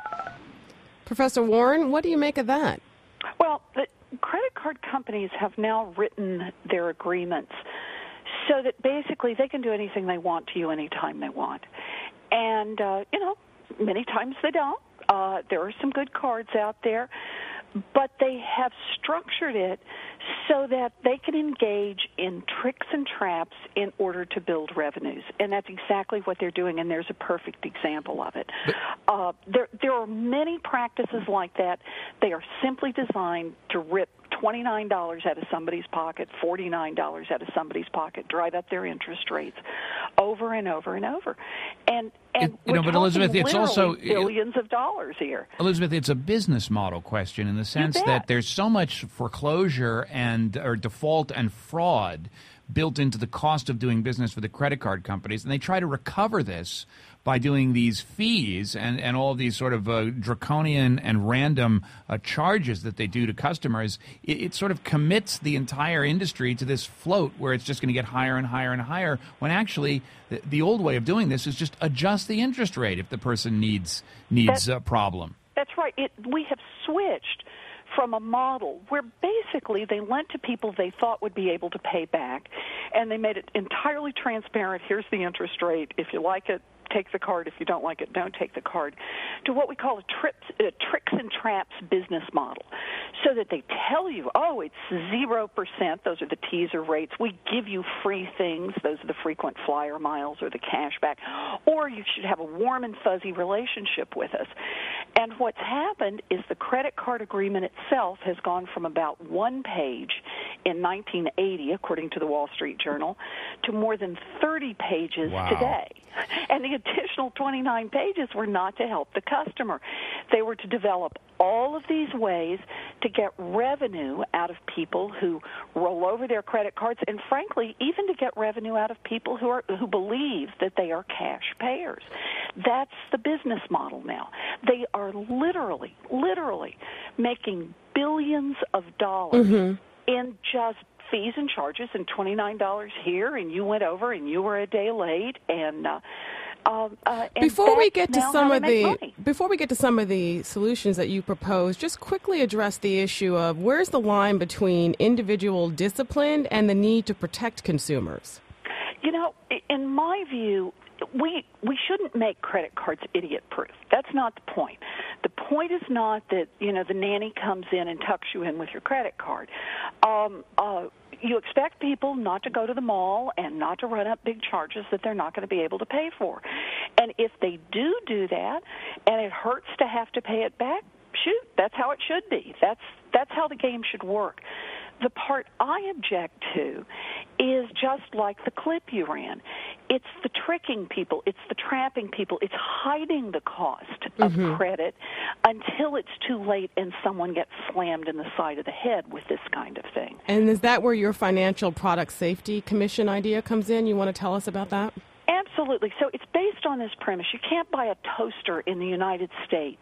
Professor Warren, what do you make of that? Well, the credit card companies have now written their agreements so that basically they can do anything they want to you anytime they want. And, many times they don't. There are some good cards out there, but they have structured it so that they can engage in tricks and traps in order to build revenues. And that's exactly what they're doing, and there's a perfect example of it. There are many practices like that. They are simply designed to rip $29 out of somebody's pocket, $49 out of somebody's pocket, drive up their interest rates over and over and over. And we're talking Elizabeth, it's also billions of dollars here. Elizabeth, it's a business model question in the sense that there's so much foreclosure or default and fraud built into the cost of doing business for the credit card companies, and they try to recover this by doing these fees and all of these sort of draconian and random charges that they do to customers. It sort of commits the entire industry to this float where it's just going to get higher and higher and higher, when actually the old way of doing this is just adjust the interest rate if the person needs a problem. That's right. We have switched from a model where basically they lent to people they thought would be able to pay back, and they made it entirely transparent. Here's the interest rate. If you like it, take the card. If you don't like it, don't take the card, to what we call a tricks and traps business model, so that they tell you, oh, it's 0%. Those are the teaser rates. We give you free things. Those are the frequent flyer miles or the cash back. Or you should have a warm and fuzzy relationship with us. And what's happened is the credit card agreement itself has gone from about 1 page in 1980, according to the Wall Street Journal, to more than 30 pages today. And the additional 29 pages were not to help the customer. They were to develop all of these ways to get revenue out of people who roll over their credit cards, and frankly, even to get revenue out of people who believe that they are cash payers. That's the business model now. They are literally making billions of dollars in just fees and charges, and $29 here, and you went over, and you were a day late, and before we get to some of the solutions that you propose, just quickly address the issue of where's the line between individual discipline and the need to protect consumers? You know, in my view, we shouldn't make credit cards idiot-proof. That's not the point. The point is not that, you know, the nanny comes in and tucks you in with your credit card. You expect people not to go to the mall and not to run up big charges that they're not going to be able to pay for. And if they do that, and it hurts to have to pay it back, shoot, that's how it should be. That's how the game should work. The part I object to is just like the clip you ran. It's the tricking people. It's the trapping people. It's hiding the cost of credit until it's too late and someone gets slammed in the side of the head with this kind of thing. And is that where your Financial Product Safety Commission idea comes in? You want to tell us about that? Absolutely. So it's based on this premise. You can't buy a toaster in the United States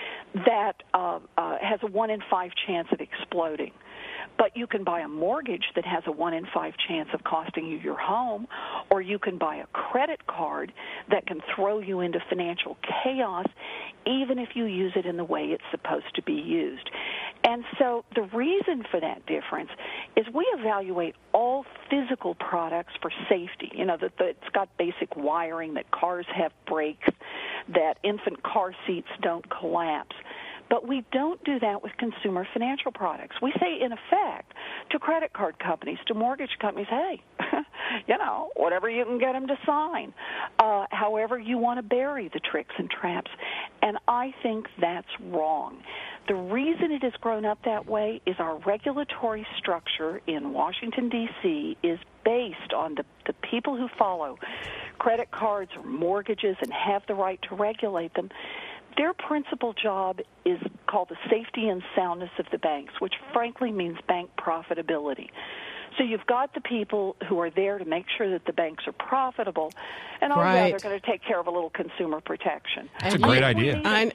that has a 1 in 5 chance of exploding. But you can buy a mortgage that has a 1 in 5 chance of costing you your home, or you can buy a credit card that can throw you into financial chaos even if you use it in the way it's supposed to be used. And so the reason for that difference is we evaluate all physical products for safety. You know, that it's got basic wiring, that cars have brakes, that infant car seats don't collapse. But we don't do that with consumer financial products. We say, in effect, to credit card companies, to mortgage companies, hey, you know, whatever you can get them to sign, however you want to bury the tricks and traps. And I think that's wrong. The reason it has grown up that way is our regulatory structure in Washington, D.C. is based on the people who follow credit cards or mortgages and have the right to regulate them. Their principal job is called the safety and soundness of the banks, which frankly means bank profitability. So you've got the people who are there to make sure that the banks are profitable, and they're going to take care of a little consumer protection. That's a great idea.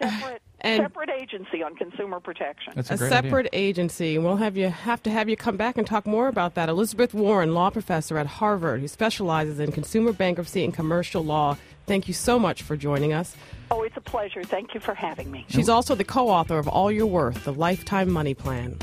Separate agency on consumer protection. That's a separate agency. We'll have to have you come back and talk more about that. Elizabeth Warren, law professor at Harvard, who specializes in consumer bankruptcy and commercial law. Thank you so much for joining us. Oh, it's a pleasure. Thank you for having me. She's also the co-author of All You're Worth, the Lifetime Money Plan.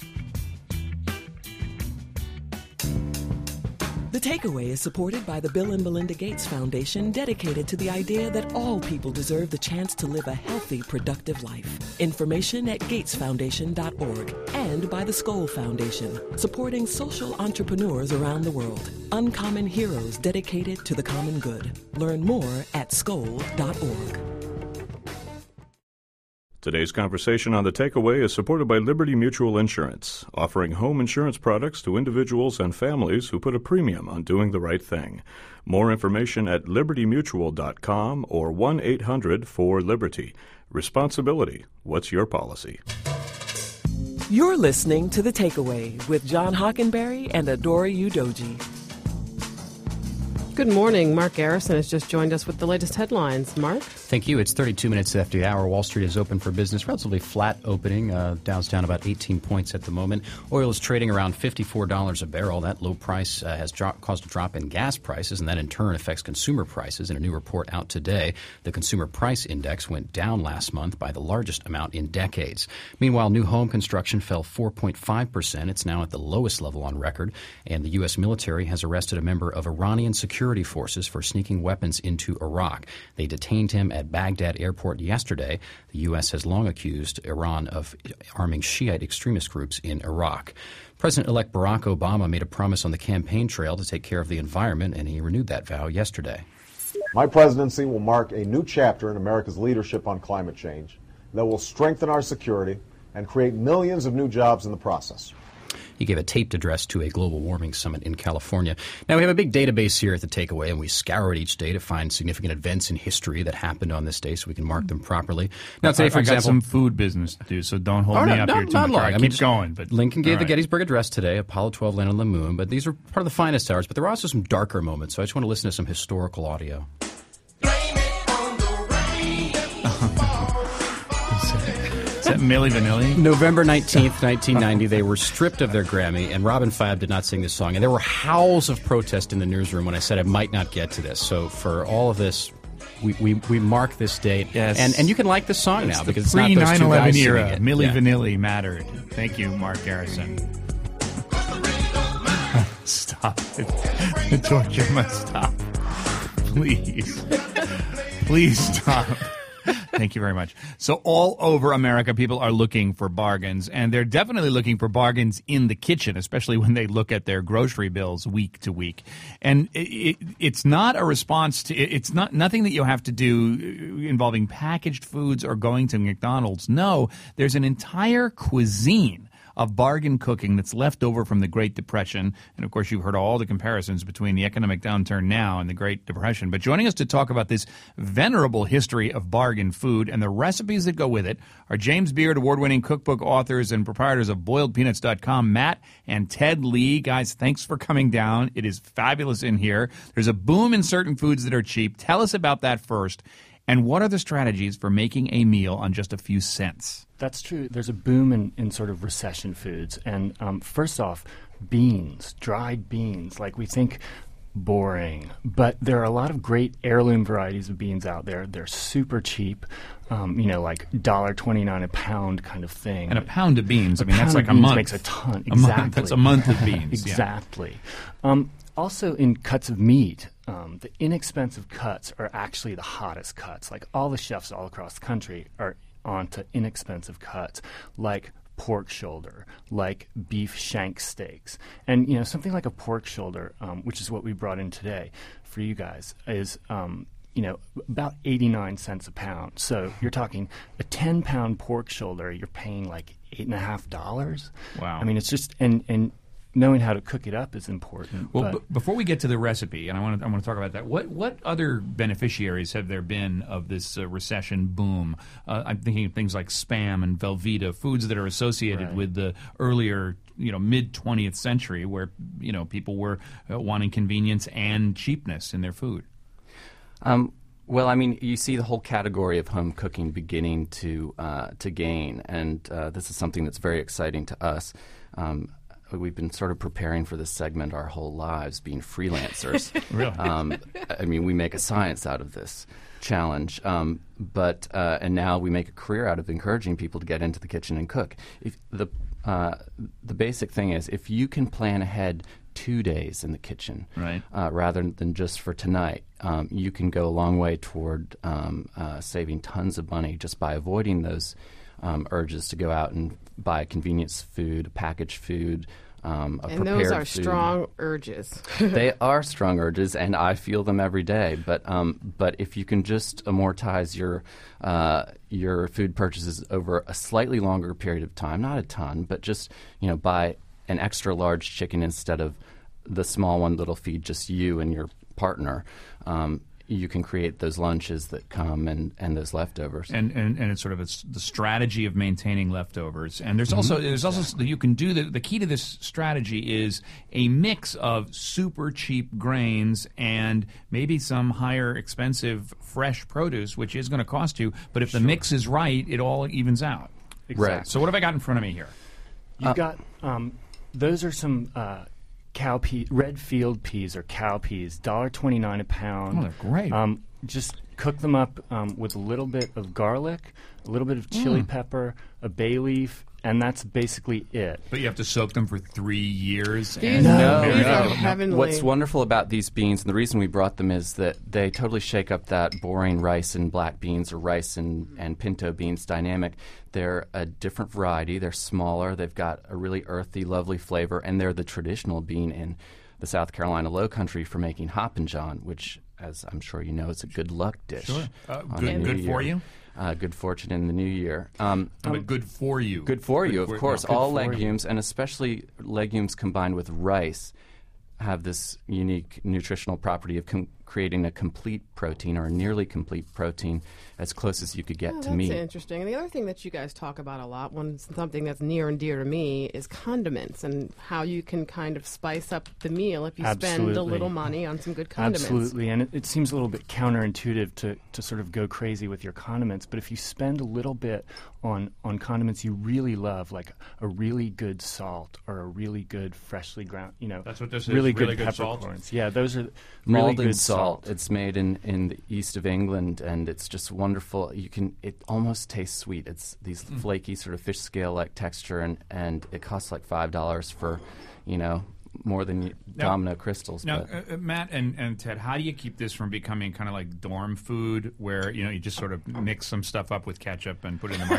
The Takeaway is supported by the Bill and Melinda Gates Foundation, dedicated to the idea that all people deserve the chance to live a healthy, productive life. Information at gatesfoundation.org, and by the Skoll Foundation, supporting social entrepreneurs around the world. Uncommon heroes dedicated to the common good. Learn more at skoll.org. Today's conversation on The Takeaway is supported by Liberty Mutual Insurance, offering home insurance products to individuals and families who put a premium on doing the right thing. More information at libertymutual.com or 1-800-4LIBERTY. Responsibility. What's your policy? You're listening to The Takeaway with John Hockenberry and Adora Udoji. Good morning. Mark Garrison has just joined us with the latest headlines. Mark? Thank you. It's 32 minutes after the hour. Wall Street is open for business. Relatively flat opening. Dow's down about 18 points at the moment. Oil is trading around $54 a barrel. That low price has caused a drop in gas prices, and that in turn affects consumer prices. In a new report out today, the Consumer Price Index went down last month by the largest amount in decades. Meanwhile, new home construction fell 4.5%. It's now at the lowest level on record. And the U.S. military has arrested a member of Iranian security forces for sneaking weapons into Iraq. They detained him at Baghdad airport yesterday. The U.S. has long accused Iran of arming Shiite extremist groups in Iraq. President-elect Barack Obama made a promise on the campaign trail to take care of the environment, and he renewed that vow yesterday. My presidency will mark a new chapter in America's leadership on climate change that will strengthen our security and create millions of new jobs in the process. He gave a taped address to a global warming summit in California. Now, we have a big database here at The Takeaway, and we scour it each day to find significant events in history that happened on this day so we can mark them properly. Now, today, for example, I got some food business to do, so don't hold me up here too much. Long. I keep going. But Lincoln gave the Gettysburg Address today. Apollo 12 landed on the moon. But these are part of the finest hours. But there were also some darker moments, so I just want to listen to some historical audio. Is that Milli Vanilli? November 19th, 1990, they were stripped of their Grammy, and Robin Fab did not sing this song. And there were howls of protest in the newsroom when I said I might not get to this. So for all of this, we mark this date. Yes. And you can like this song now because it's pre not those two guys 9/11 era. singing it. Milli Vanilli mattered. Thank you, Mark Garrison. Stop it. The torture must stop. Please. Please stop. Thank you very much. So all over America, people are looking for bargains, and they're definitely looking for bargains in the kitchen, especially when they look at their grocery bills week to week. And it's not a response to – it's not nothing that you have to do involving packaged foods or going to McDonald's. No, there's an entire cuisine of bargain cooking that's left over from the Great Depression. And, of course, you've heard all the comparisons between the economic downturn now and the Great Depression. But joining us to talk about this venerable history of bargain food and the recipes that go with it are James Beard, award-winning cookbook authors and proprietors of BoiledPeanuts.com, Matt and Ted Lee. Guys, thanks for coming down. It is fabulous in here. There's a boom in certain foods that are cheap. Tell us about that first. And what are the strategies for making a meal on just a few cents? That's true. There's a boom in sort of recession foods. And first off, beans, dried beans. Like we think boring, but there are a lot of great heirloom varieties of beans out there. They're super cheap, like $1.29 a pound kind of thing. And a pound of beans, that's like a month. Makes a ton. Exactly. That's a month of beans. Exactly. Yeah. Also in cuts of meat, the inexpensive cuts are actually the hottest cuts. Like all the chefs all across the country are onto inexpensive cuts, like pork shoulder, like beef shank steaks. And, something like a pork shoulder, which is what we brought in today for you guys, is, about 89 cents a pound. So you're talking a 10-pound pork shoulder, you're paying like $8.50. Wow. It's just, and knowing how to cook it up is important. Well, before we get to the recipe, and I want to talk about that, what other beneficiaries have there been of this recession boom? I'm thinking of things like Spam and Velveeta, foods that are associated with the earlier, mid-20th century where, people were wanting convenience and cheapness in their food. You see the whole category of home cooking beginning to gain, and this is something that's very exciting to us. We've been sort of preparing for this segment our whole lives, being freelancers. Really? We make a science out of this challenge, and now we make a career out of encouraging people to get into the kitchen and cook. The basic thing is, if you can plan ahead 2 days in the kitchen, right, rather than just for tonight, you can go a long way toward saving tons of money just by avoiding those urges to go out and buy convenience food, packaged food, and those are food. Strong urges. They are strong urges, and I feel them every day. But if you can just amortize your food purchases over a slightly longer period of time, not a ton, but just buy an extra large chicken instead of the small one that'll feed just you and your partner. You can create those lunches that come and those leftovers. And it's sort of the strategy of maintaining leftovers. And there's also you can do the key to this strategy is a mix of super cheap grains and maybe some higher expensive fresh produce, which is going to cost you. But if the mix is right, it all evens out. Exactly. Right. So what have I got in front of me here? You've got those are some red field peas or cow peas, $1.29 a pound. Oh, they're great. Just cook them up with a little bit of garlic, a little bit of chili pepper, a bay leaf, and that's basically it. But you have to soak them for 3 years? These are heavenly. What's wonderful about these beans, and the reason we brought them, is that they totally shake up that boring rice and black beans or rice and pinto beans dynamic. They're a different variety. They're smaller. They've got a really earthy, lovely flavor, and they're the traditional bean in the South Carolina Lowcountry for making Hoppin' John, which, as I'm sure you know, is a good luck dish. Sure. Good for you? Good fortune in the new year. But good for you. Good for you, of course. All legumes, and especially legumes combined with rice, have this unique nutritional property of creating a complete protein or a nearly complete protein as close as you could get to meat. That's interesting. And the other thing that you guys talk about a lot, something that's near and dear to me, is condiments and how you can kind of spice up the meal if you spend a little money on some good condiments. Absolutely. And it seems a little bit counterintuitive to sort of go crazy with your condiments. But if you spend a little bit on condiments you really love, like a really good salt or a really good freshly ground, that's what this really is, good really good peppercorns. salt? Yeah, those are really Malden good salt. It's made in the east of England, and it's just wonderful. It almost tastes sweet. It's these flaky sort of fish scale-like texture, and it costs like $5 for, more than domino crystals. Now, Matt and Ted, how do you keep this from becoming kind of like dorm food, where you just sort of mix some stuff up with ketchup and put it in the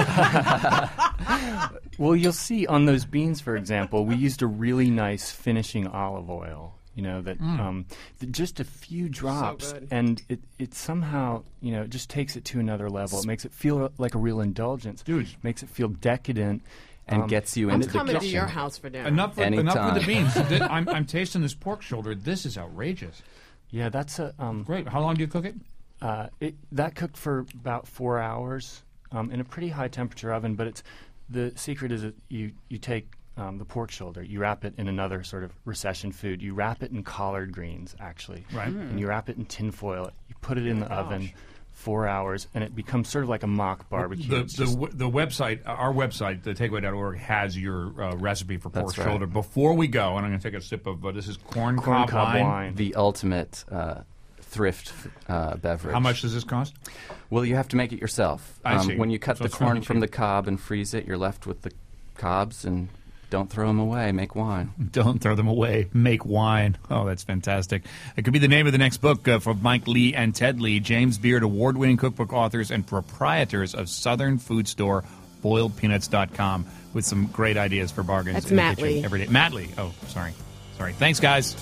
microwave? Well, you'll see on those beans, for example, we used a really nice finishing olive oil. Just a few drops, so and it somehow, it just takes it to another level. It makes it feel like a real indulgence. Dude. Makes it feel decadent. And gets you into the kitchen. I'm coming to your house for dinner. Enough with the beans. I'm tasting this pork shoulder. This is outrageous. Yeah, that's great. How long do you cook it? That cooked for about 4 hours in a pretty high temperature oven. But the secret is that you take the pork shoulder, you wrap it in another sort of recession food. You wrap it in collard greens, actually, right? And you wrap it in tinfoil. You put it in the oven. 4 hours, and it becomes sort of like a mock barbecue. The website, our website, thetakeaway.org, has your recipe for pork shoulder. Right. Before we go, and I'm going to take a sip of this is corn cob wine. The ultimate thrift beverage. How much does this cost? Well, you have to make it yourself. I see. When you cut the corn from the cob and freeze it, you're left with the cobs, and don't throw them away. Make wine. Don't throw them away. Make wine. Oh, that's fantastic. It could be the name of the next book from Mike Lee and Ted Lee, James Beard, award-winning cookbook authors and proprietors of Southern food store BoiledPeanuts.com, with some great ideas for bargains. That's in Matt the kitchen Lee. every day. Matt Lee. Oh, sorry. Thanks, guys.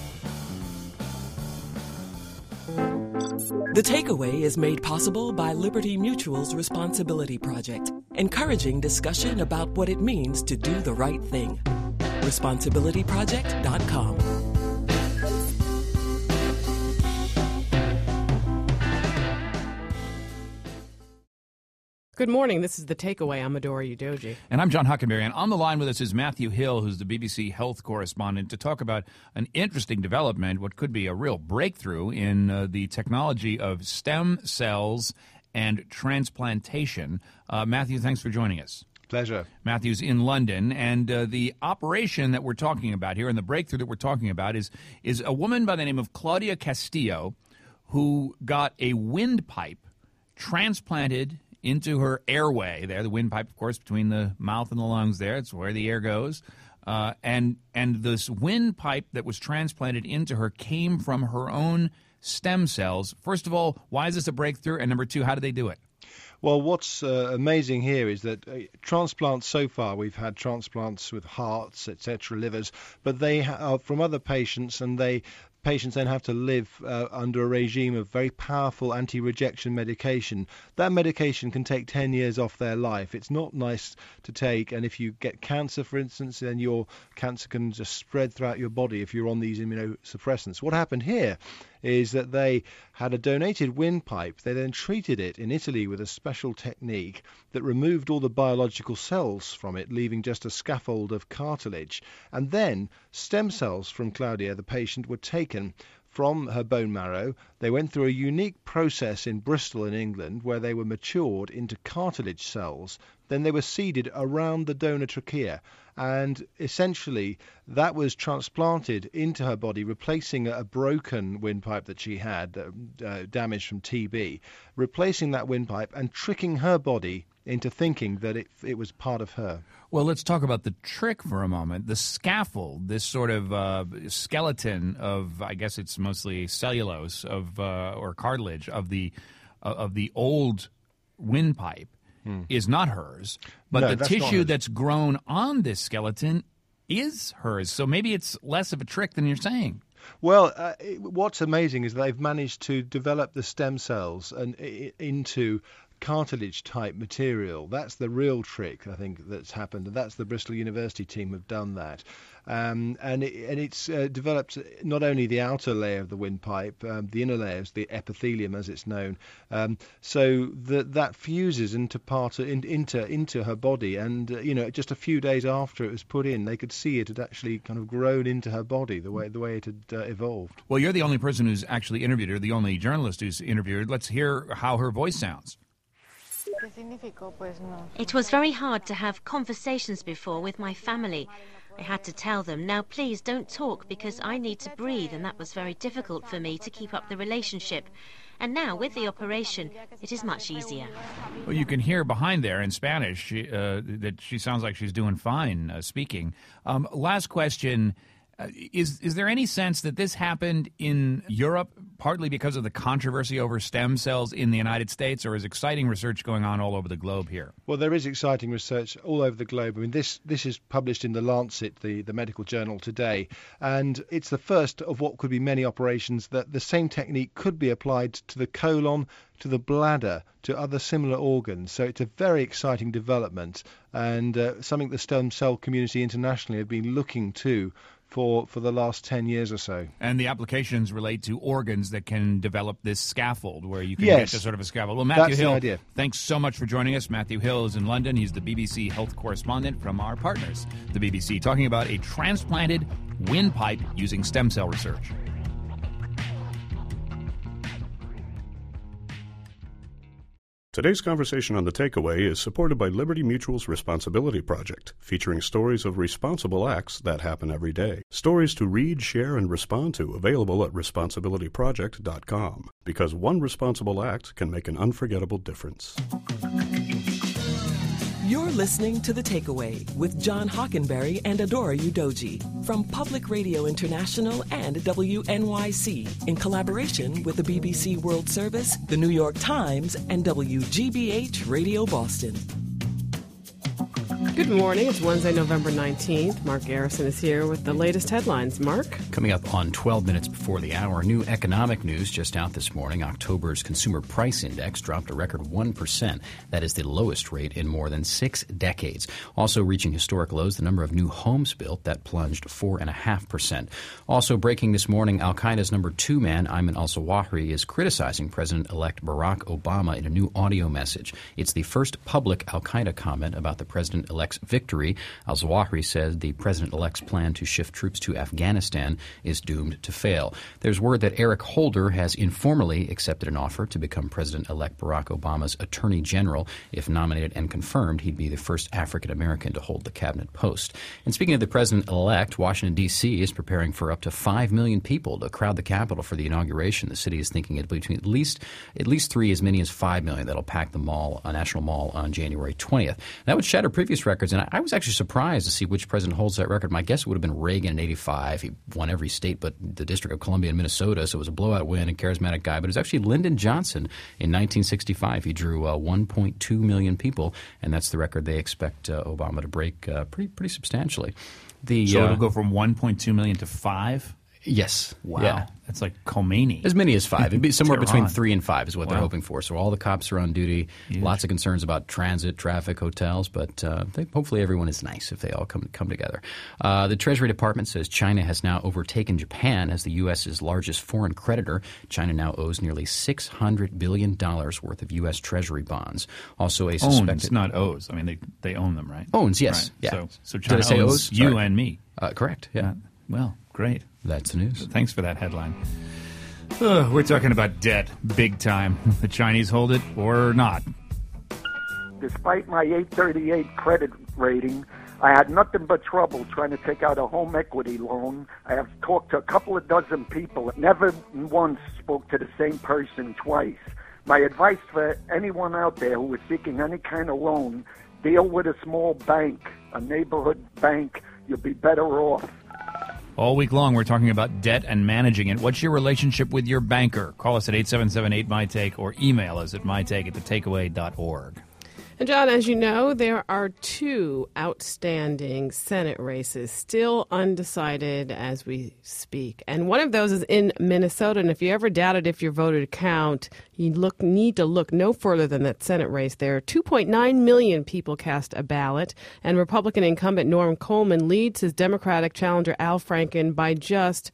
The Takeaway is made possible by Liberty Mutual's Responsibility Project, encouraging discussion about what it means to do the right thing. ResponsibilityProject.com. Good morning. This is The Takeaway. I'm Adora Udoji. And I'm John Huckenberry. And on the line with us is Matthew Hill, who's the BBC health correspondent, to talk about an interesting development, what could be a real breakthrough in the technology of stem cells and transplantation. Matthew, thanks for joining us. Pleasure. Matthew's in London, and the operation that we're talking about here and the breakthrough that we're talking about is a woman by the name of Claudia Castillo, who got a windpipe transplanted into her airway there. The windpipe, of course, between the mouth and the lungs there. It's where the air goes. And this windpipe that was transplanted into her came from her own stem cells. First of all, why is this a breakthrough? And number two, how did they do it? Well, what's amazing here is that transplants so far, we've had transplants with hearts, etc., livers, but they are from other patients, and patients then have to live under a regime of very powerful anti-rejection medication. That medication can take 10 years off their life. It's not nice to take, and if you get cancer, for instance, then your cancer can just spread throughout your body if you're on these immunosuppressants. What happened here is that they had a donated windpipe. They then treated it in Italy with a special technique that removed all the biological cells from it, leaving just a scaffold of cartilage. And then stem cells from Claudia, the patient, were taken from her bone marrow. They went through a unique process in Bristol in England where they were matured into cartilage cells. Then they were seeded around the donor trachea, and essentially that was transplanted into her body, replacing a broken windpipe that she had, damaged from TB, replacing that windpipe and tricking her body into thinking that it was part of her. Well, let's talk about the trick for a moment. The scaffold, this sort of skeleton of, I guess it's mostly cellulose or cartilage of the old windpipe, is not hers, but No, the that's tissue not hers. that's grown on this skeleton is hers. So maybe it's less of a trick than you're saying. Well, what's amazing is they've managed to develop the stem cells into cartilage-type material. That's the real trick, I think, that's happened, and that's the Bristol University team have done that. And it's developed not only the outer layer of the windpipe, the inner layers, the epithelium as it's known, so that fuses into her body. And just a few days after it was put in, they could see it had actually kind of grown into her body the way it had evolved. Well, you're the only person who's actually interviewed her, the only journalist who's interviewed her. Let's hear how her voice sounds. It was very hard to have conversations before with my family. I had to tell them, now please don't talk because I need to breathe, and that was very difficult for me to keep up the relationship. And now, with the operation, it is much easier. Well, you can hear behind there in Spanish that she sounds like she's doing fine speaking. Last question. Is there any sense that this happened in Europe partly because of the controversy over stem cells in the United States, or is exciting research going on all over the globe here? Well, there is exciting research all over the globe. I mean, this is published in The Lancet, the medical journal today, and it's the first of what could be many operations that the same technique could be applied to the colon, to the bladder, to other similar organs. So it's a very exciting development, and something the stem cell community internationally have been looking to for the last 10 years or so. And the applications relate to organs that can develop this scaffold where you can get to sort of a scaffold. Well, Matthew Hill, the idea. Thanks so much for joining us. Matthew Hill is in London. He's the BBC health correspondent from our partners, the BBC, talking about a transplanted windpipe using stem cell research. Today's conversation on The Takeaway is supported by Liberty Mutual's Responsibility Project, featuring stories of responsible acts that happen every day. Stories to read, share, and respond to, available at responsibilityproject.com. Because one responsible act can make an unforgettable difference. You're listening to The Takeaway with John Hockenberry and Adora Udoji from Public Radio International and WNYC in collaboration with the BBC World Service, the New York Times, and WGBH Radio Boston. Good morning. It's Wednesday, November 19th. Mark Garrison is here with the latest headlines. Mark? Coming up on 12 minutes before the hour, new economic news just out this morning. October's Consumer Price Index dropped a record 1%. That is the lowest rate in more than 6 decades. Also reaching historic lows, the number of new homes built, that plunged 4.5%. Also breaking this morning, Al-Qaeda's number 2 man, Ayman al-Zawahiri, is criticizing President-elect Barack Obama in a new audio message. It's the first public Al-Qaeda comment about the President-elect's victory. Al-Zawahiri said the President-elect's plan to shift troops to Afghanistan is doomed to fail. There's word that Eric Holder has informally accepted an offer to become President-elect Barack Obama's Attorney General. If nominated and confirmed, he'd be the first African-American to hold the cabinet post. And speaking of the President-elect, Washington, D.C. is preparing for up to 5 million people to crowd the Capitol for the inauguration. The city is thinking it between at least 3, as many as 5 million that'll pack the mall, National Mall, on January 20th. That would shatter previous records, and I was actually surprised to see which president holds that record. My guess would have been Reagan in 85. He won every state but the District of Columbia and Minnesota, so it was a blowout win, a charismatic guy. But it was actually Lyndon Johnson in 1965. He drew 1.2 million people, and that's the record they expect Obama to break pretty substantially. So it'll go from 1.2 million to 5? Yes. Wow. Yeah. That's like Khomeini. As many as 5. It'd be somewhere between Tehran. 3 and 5 is what they're hoping for. So all the cops are on duty. Huge. Lots of concerns about transit, traffic, hotels, but hopefully everyone is nice if they all come together. The Treasury Department says China has now overtaken Japan as the U.S.'s largest foreign creditor. China now owes nearly $600 billion worth of U.S. Treasury bonds. Also a suspected... Owns, not owes. I mean, they own them, right? Owns, yes. Right. Yeah. So China Did I say owns owes? you Sorry. and me. Correct, yeah. Well, great. That's the news. Thanks for that headline. We're talking about debt, big time. The Chinese hold it or not. Despite my 838 credit rating, I had nothing but trouble trying to take out a home equity loan. I have talked to a couple of dozen people, never once spoke to the same person twice. My advice for anyone out there who is seeking any kind of loan, deal with a small bank, a neighborhood bank. You'll be better off. All week long, we're talking about debt and managing it. What's your relationship with your banker? Call us at 877-8MyTake or email us at mytake@thetakeaway.org. And John, as you know, there are 2 outstanding Senate races still undecided as we speak. And one of those is in Minnesota. And if you ever doubted if your voter count, you need to look no further than that Senate race there. 2.9 million people cast a ballot, and Republican incumbent Norm Coleman leads his Democratic challenger Al Franken by just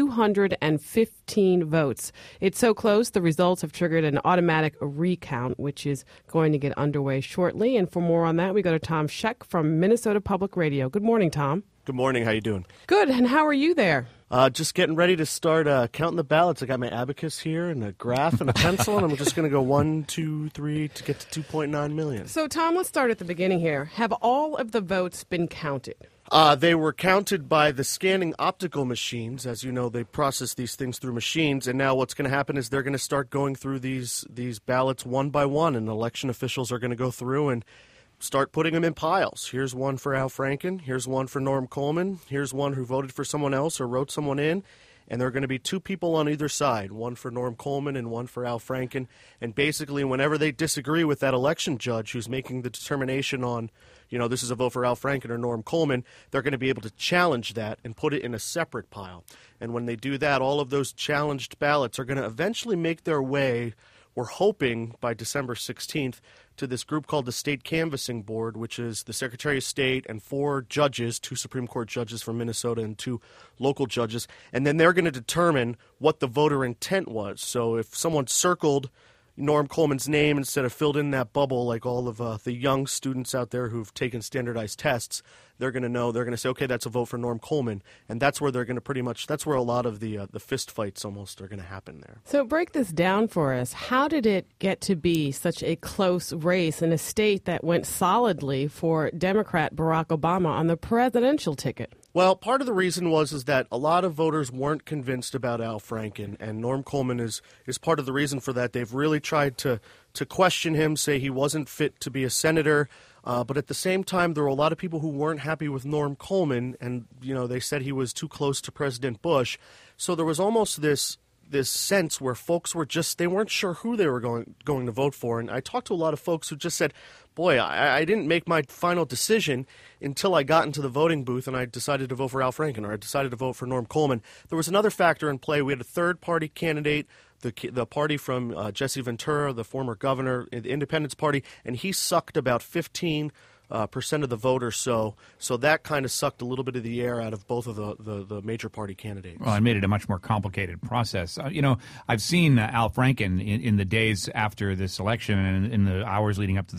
215 votes. It's so close, the results have triggered an automatic recount, which is going to get underway shortly. And for more on that, we go to Tom Scheck from Minnesota Public Radio. Good morning, Tom. Good morning. How you doing? Good. And how are you there? Just getting ready to start counting the ballots. I got my abacus here and a graph and a pencil, and I'm just going to go 1, 2, 3 to get to 2.9 million. So, Tom, let's start at the beginning here. Have all of the votes been counted? They were counted by the scanning optical machines. As you know, they process these things through machines, and now what's going to happen is they're going to start going through these ballots one by one, and election officials are going to go through and start putting them in piles. Here's one for Al Franken. Here's one for Norm Coleman. Here's one who voted for someone else or wrote someone in. And there are going to be 2 people on either side, one for Norm Coleman and one for Al Franken. And basically, whenever they disagree with that election judge who's making the determination on, this is a vote for Al Franken or Norm Coleman, they're going to be able to challenge that and put it in a separate pile. And when they do that, all of those challenged ballots are going to eventually make their way, we're hoping, by December 16th, to this group called the State Canvassing Board, which is the Secretary of State and 4 judges, 2 Supreme Court judges from Minnesota and 2 local judges. And then they're going to determine what the voter intent was. So if someone circled Norm Coleman's name instead of filled in that bubble like all of the young students out there who've taken standardized tests, they're going to know. They're going to say, okay, that's a vote for Norm Coleman. And that's where they're going to that's where a lot of the fist fights almost are going to happen there. So break this down for us. How did it get to be such a close race in a state that went solidly for Democrat Barack Obama on the presidential ticket? Well, part of the reason is that a lot of voters weren't convinced about Al Franken, and Norm Coleman is part of the reason for that. They've really tried to question him, say he wasn't fit to be a senator. But at the same time, there were a lot of people who weren't happy with Norm Coleman, and they said he was too close to President Bush. So there was almost this sense where folks were they weren't sure who they were going to vote for. And I talked to a lot of folks who just said, boy, I didn't make my final decision until I got into the voting booth and I decided to vote for Al Franken, or I decided to vote for Norm Coleman. There was another factor in play. We had a third-party candidate, the party from Jesse Ventura, the former governor, the Independence Party, and he sucked about 15% of the voters, so that kind of sucked a little bit of the air out of both of the major party candidates. Well, it made it a much more complicated process. I've seen Al Franken in the days after this election and in the hours leading up to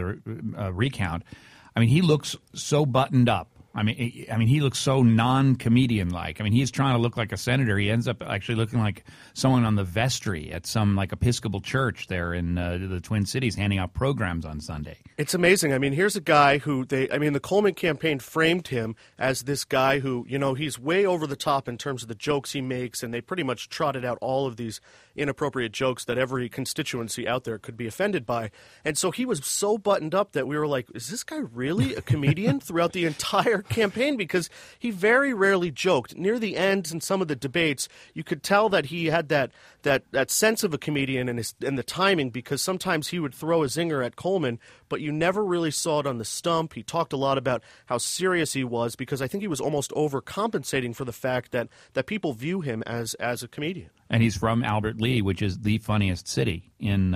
the recount. I mean, he looks so buttoned up. I mean, he looks so non-comedian-like. I mean, he's trying to look like a senator. He ends up actually looking like someone on the vestry at some Episcopal church there in the Twin Cities, handing out programs on Sunday. It's amazing. I mean, here's a guy who the Coleman campaign framed him as this guy who, he's way over the top in terms of the jokes he makes, and they pretty much trotted out all of these inappropriate jokes that every constituency out there could be offended by. And so he was so buttoned up that we were like, is this guy really a comedian throughout the entire campaign? Because he very rarely joked. Near the end in some of the debates, you could tell that he had that sense of a comedian in the timing, because sometimes he would throw a zinger at Coleman, but you never really saw it on the stump. He talked a lot about how serious he was, because I think he was almost overcompensating for the fact that people view him as a comedian. And he's from Albert Lea, which is the funniest city in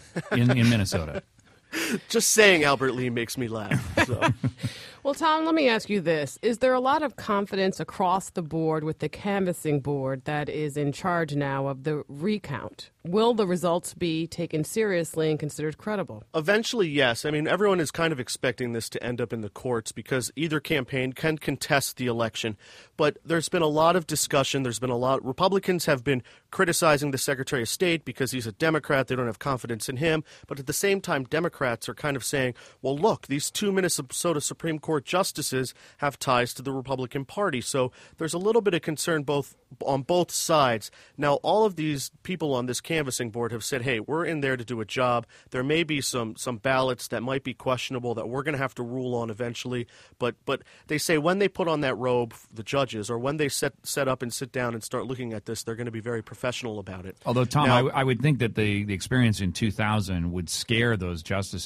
Minnesota. Just saying Albert Lea makes me laugh. So. Well, Tom, let me ask you this. Is there a lot of confidence across the board with the canvassing board that is in charge now of the recount? Will the results be taken seriously and considered credible? Eventually, yes. I mean, everyone is kind of expecting this to end up in the courts because either campaign can contest the election. But there's been a lot of discussion. Republicans have been criticizing the Secretary of State because he's a Democrat. They don't have confidence in him. But at the same time, Democrats are kind of saying, well, look, these 2 Minnesota Supreme Court justices have ties to the Republican Party. So there's a little bit of concern on both sides. Now, all of these people on this canvassing board have said, hey, we're in there to do a job. There may be some ballots that might be questionable that we're going to have to rule on eventually. But they say when they put on that robe, the judges, or when they set up and sit down and start looking at this, they're going to be very professional about it. Although, Tom, I would think that the experience in 2000 would scare those justices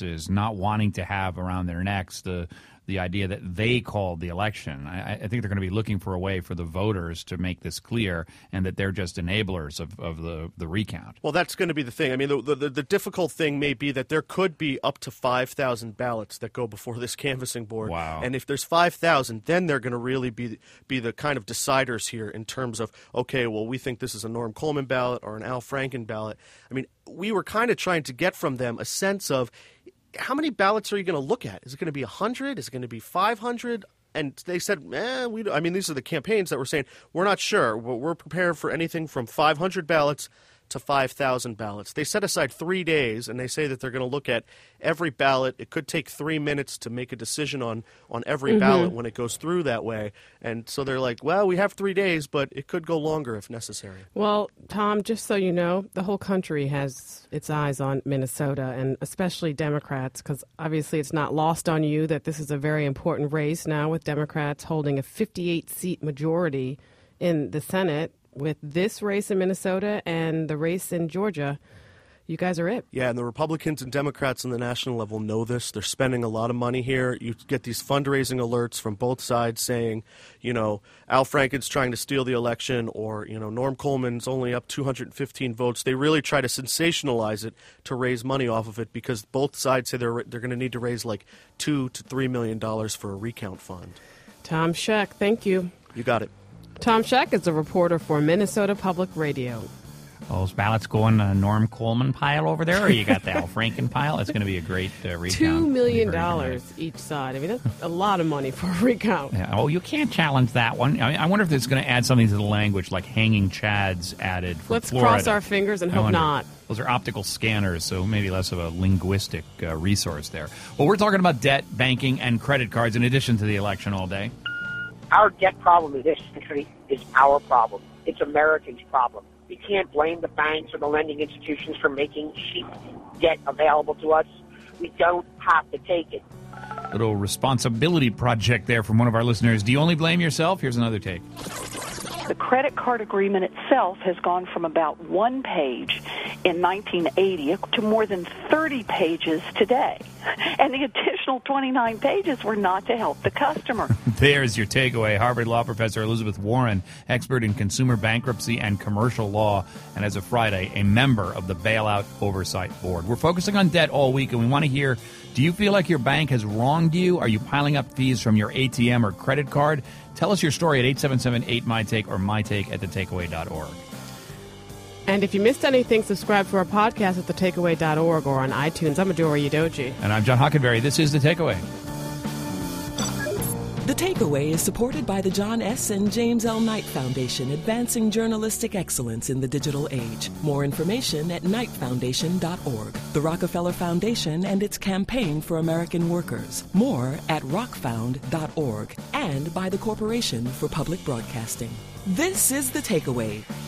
bosses not wanting to have around their necks the idea that they called the election. I think they're going to be looking for a way for the voters to make this clear and that they're just enablers of the recount. Well, that's going to be the thing. I mean, the difficult thing may be that there could be up to 5,000 ballots that go before this canvassing board. Wow. And if there's 5,000, then they're going to really be the kind of deciders here in terms of, okay, well, we think this is a Norm Coleman ballot or an Al Franken ballot. I mean, we were kind of trying to get from them a sense of, how many ballots are you going to look at? Is it going to be 100? Is it going to be 500? And they said, I mean, these are the campaigns that were saying, we're not sure. We're prepared for anything from 500 ballots to 5,000 ballots. They set aside 3 days, and they say that they're going to look at every ballot. It could take 3 minutes to make a decision on every ballot when it goes through that way. And so they're like, well, we have 3 days, but it could go longer if necessary. Well, Tom, just so you know, the whole country has its eyes on Minnesota, and especially Democrats, because obviously it's not lost on you that this is a very important race now with Democrats holding a 58-seat majority in the Senate. With this race in Minnesota and the race in Georgia, you guys are it. Yeah, and the Republicans and Democrats on the national level know this. They're spending a lot of money here. You get these fundraising alerts from both sides saying, Al Franken's trying to steal the election, or, Norm Coleman's only up 215 votes. They really try to sensationalize it to raise money off of it because both sides say they're going to need to raise like $2 to $3 million for a recount fund. Tom Scheck, thank you. You got it. Tom Scheck is a reporter for Minnesota Public Radio. Those ballots go in the Norm Coleman pile over there, or you got the Al Franken pile? It's going to be a great recount. $2 million each side. I mean, that's a lot of money for a recount. Yeah. Oh, you can't challenge that one. I wonder if it's going to add something to the language, like hanging chads added for Let's Florida. cross our fingers and hope not. Those are optical scanners, so maybe less of a linguistic resource there. Well, we're talking about debt, banking, and credit cards in addition to the election all day. Our debt problem in this country is our problem. It's Americans' problem. We can't blame the banks or the lending institutions for making cheap debt available to us. We don't have to take it. Little responsibility project there from one of our listeners. Do you only blame yourself? Here's another take. The credit card agreement itself has gone from about 1 page in 1980 to more than 30 pages today. And the additional 29 pages were not to help the customer. There's your takeaway. Harvard Law professor Elizabeth Warren, expert in consumer bankruptcy and commercial law, and as of Friday, a member of the Bailout Oversight Board. We're focusing on debt all week, and we want to hear, do you feel like your bank has wronged you? Are you piling up fees from your ATM or credit card? Tell us your story at 877-8MyTake or mytake@thetakeaway.org. And if you missed anything, subscribe to our podcast at thetakeaway.org or on iTunes. I'm Adora Yudoji. And I'm John Hockenberry. This is The Takeaway. The Takeaway is supported by the John S. and James L. Knight Foundation, advancing journalistic excellence in the digital age. More information at knightfoundation.org. The Rockefeller Foundation and its campaign for American workers. More at rockfound.org. And by the Corporation for Public Broadcasting. This is The Takeaway.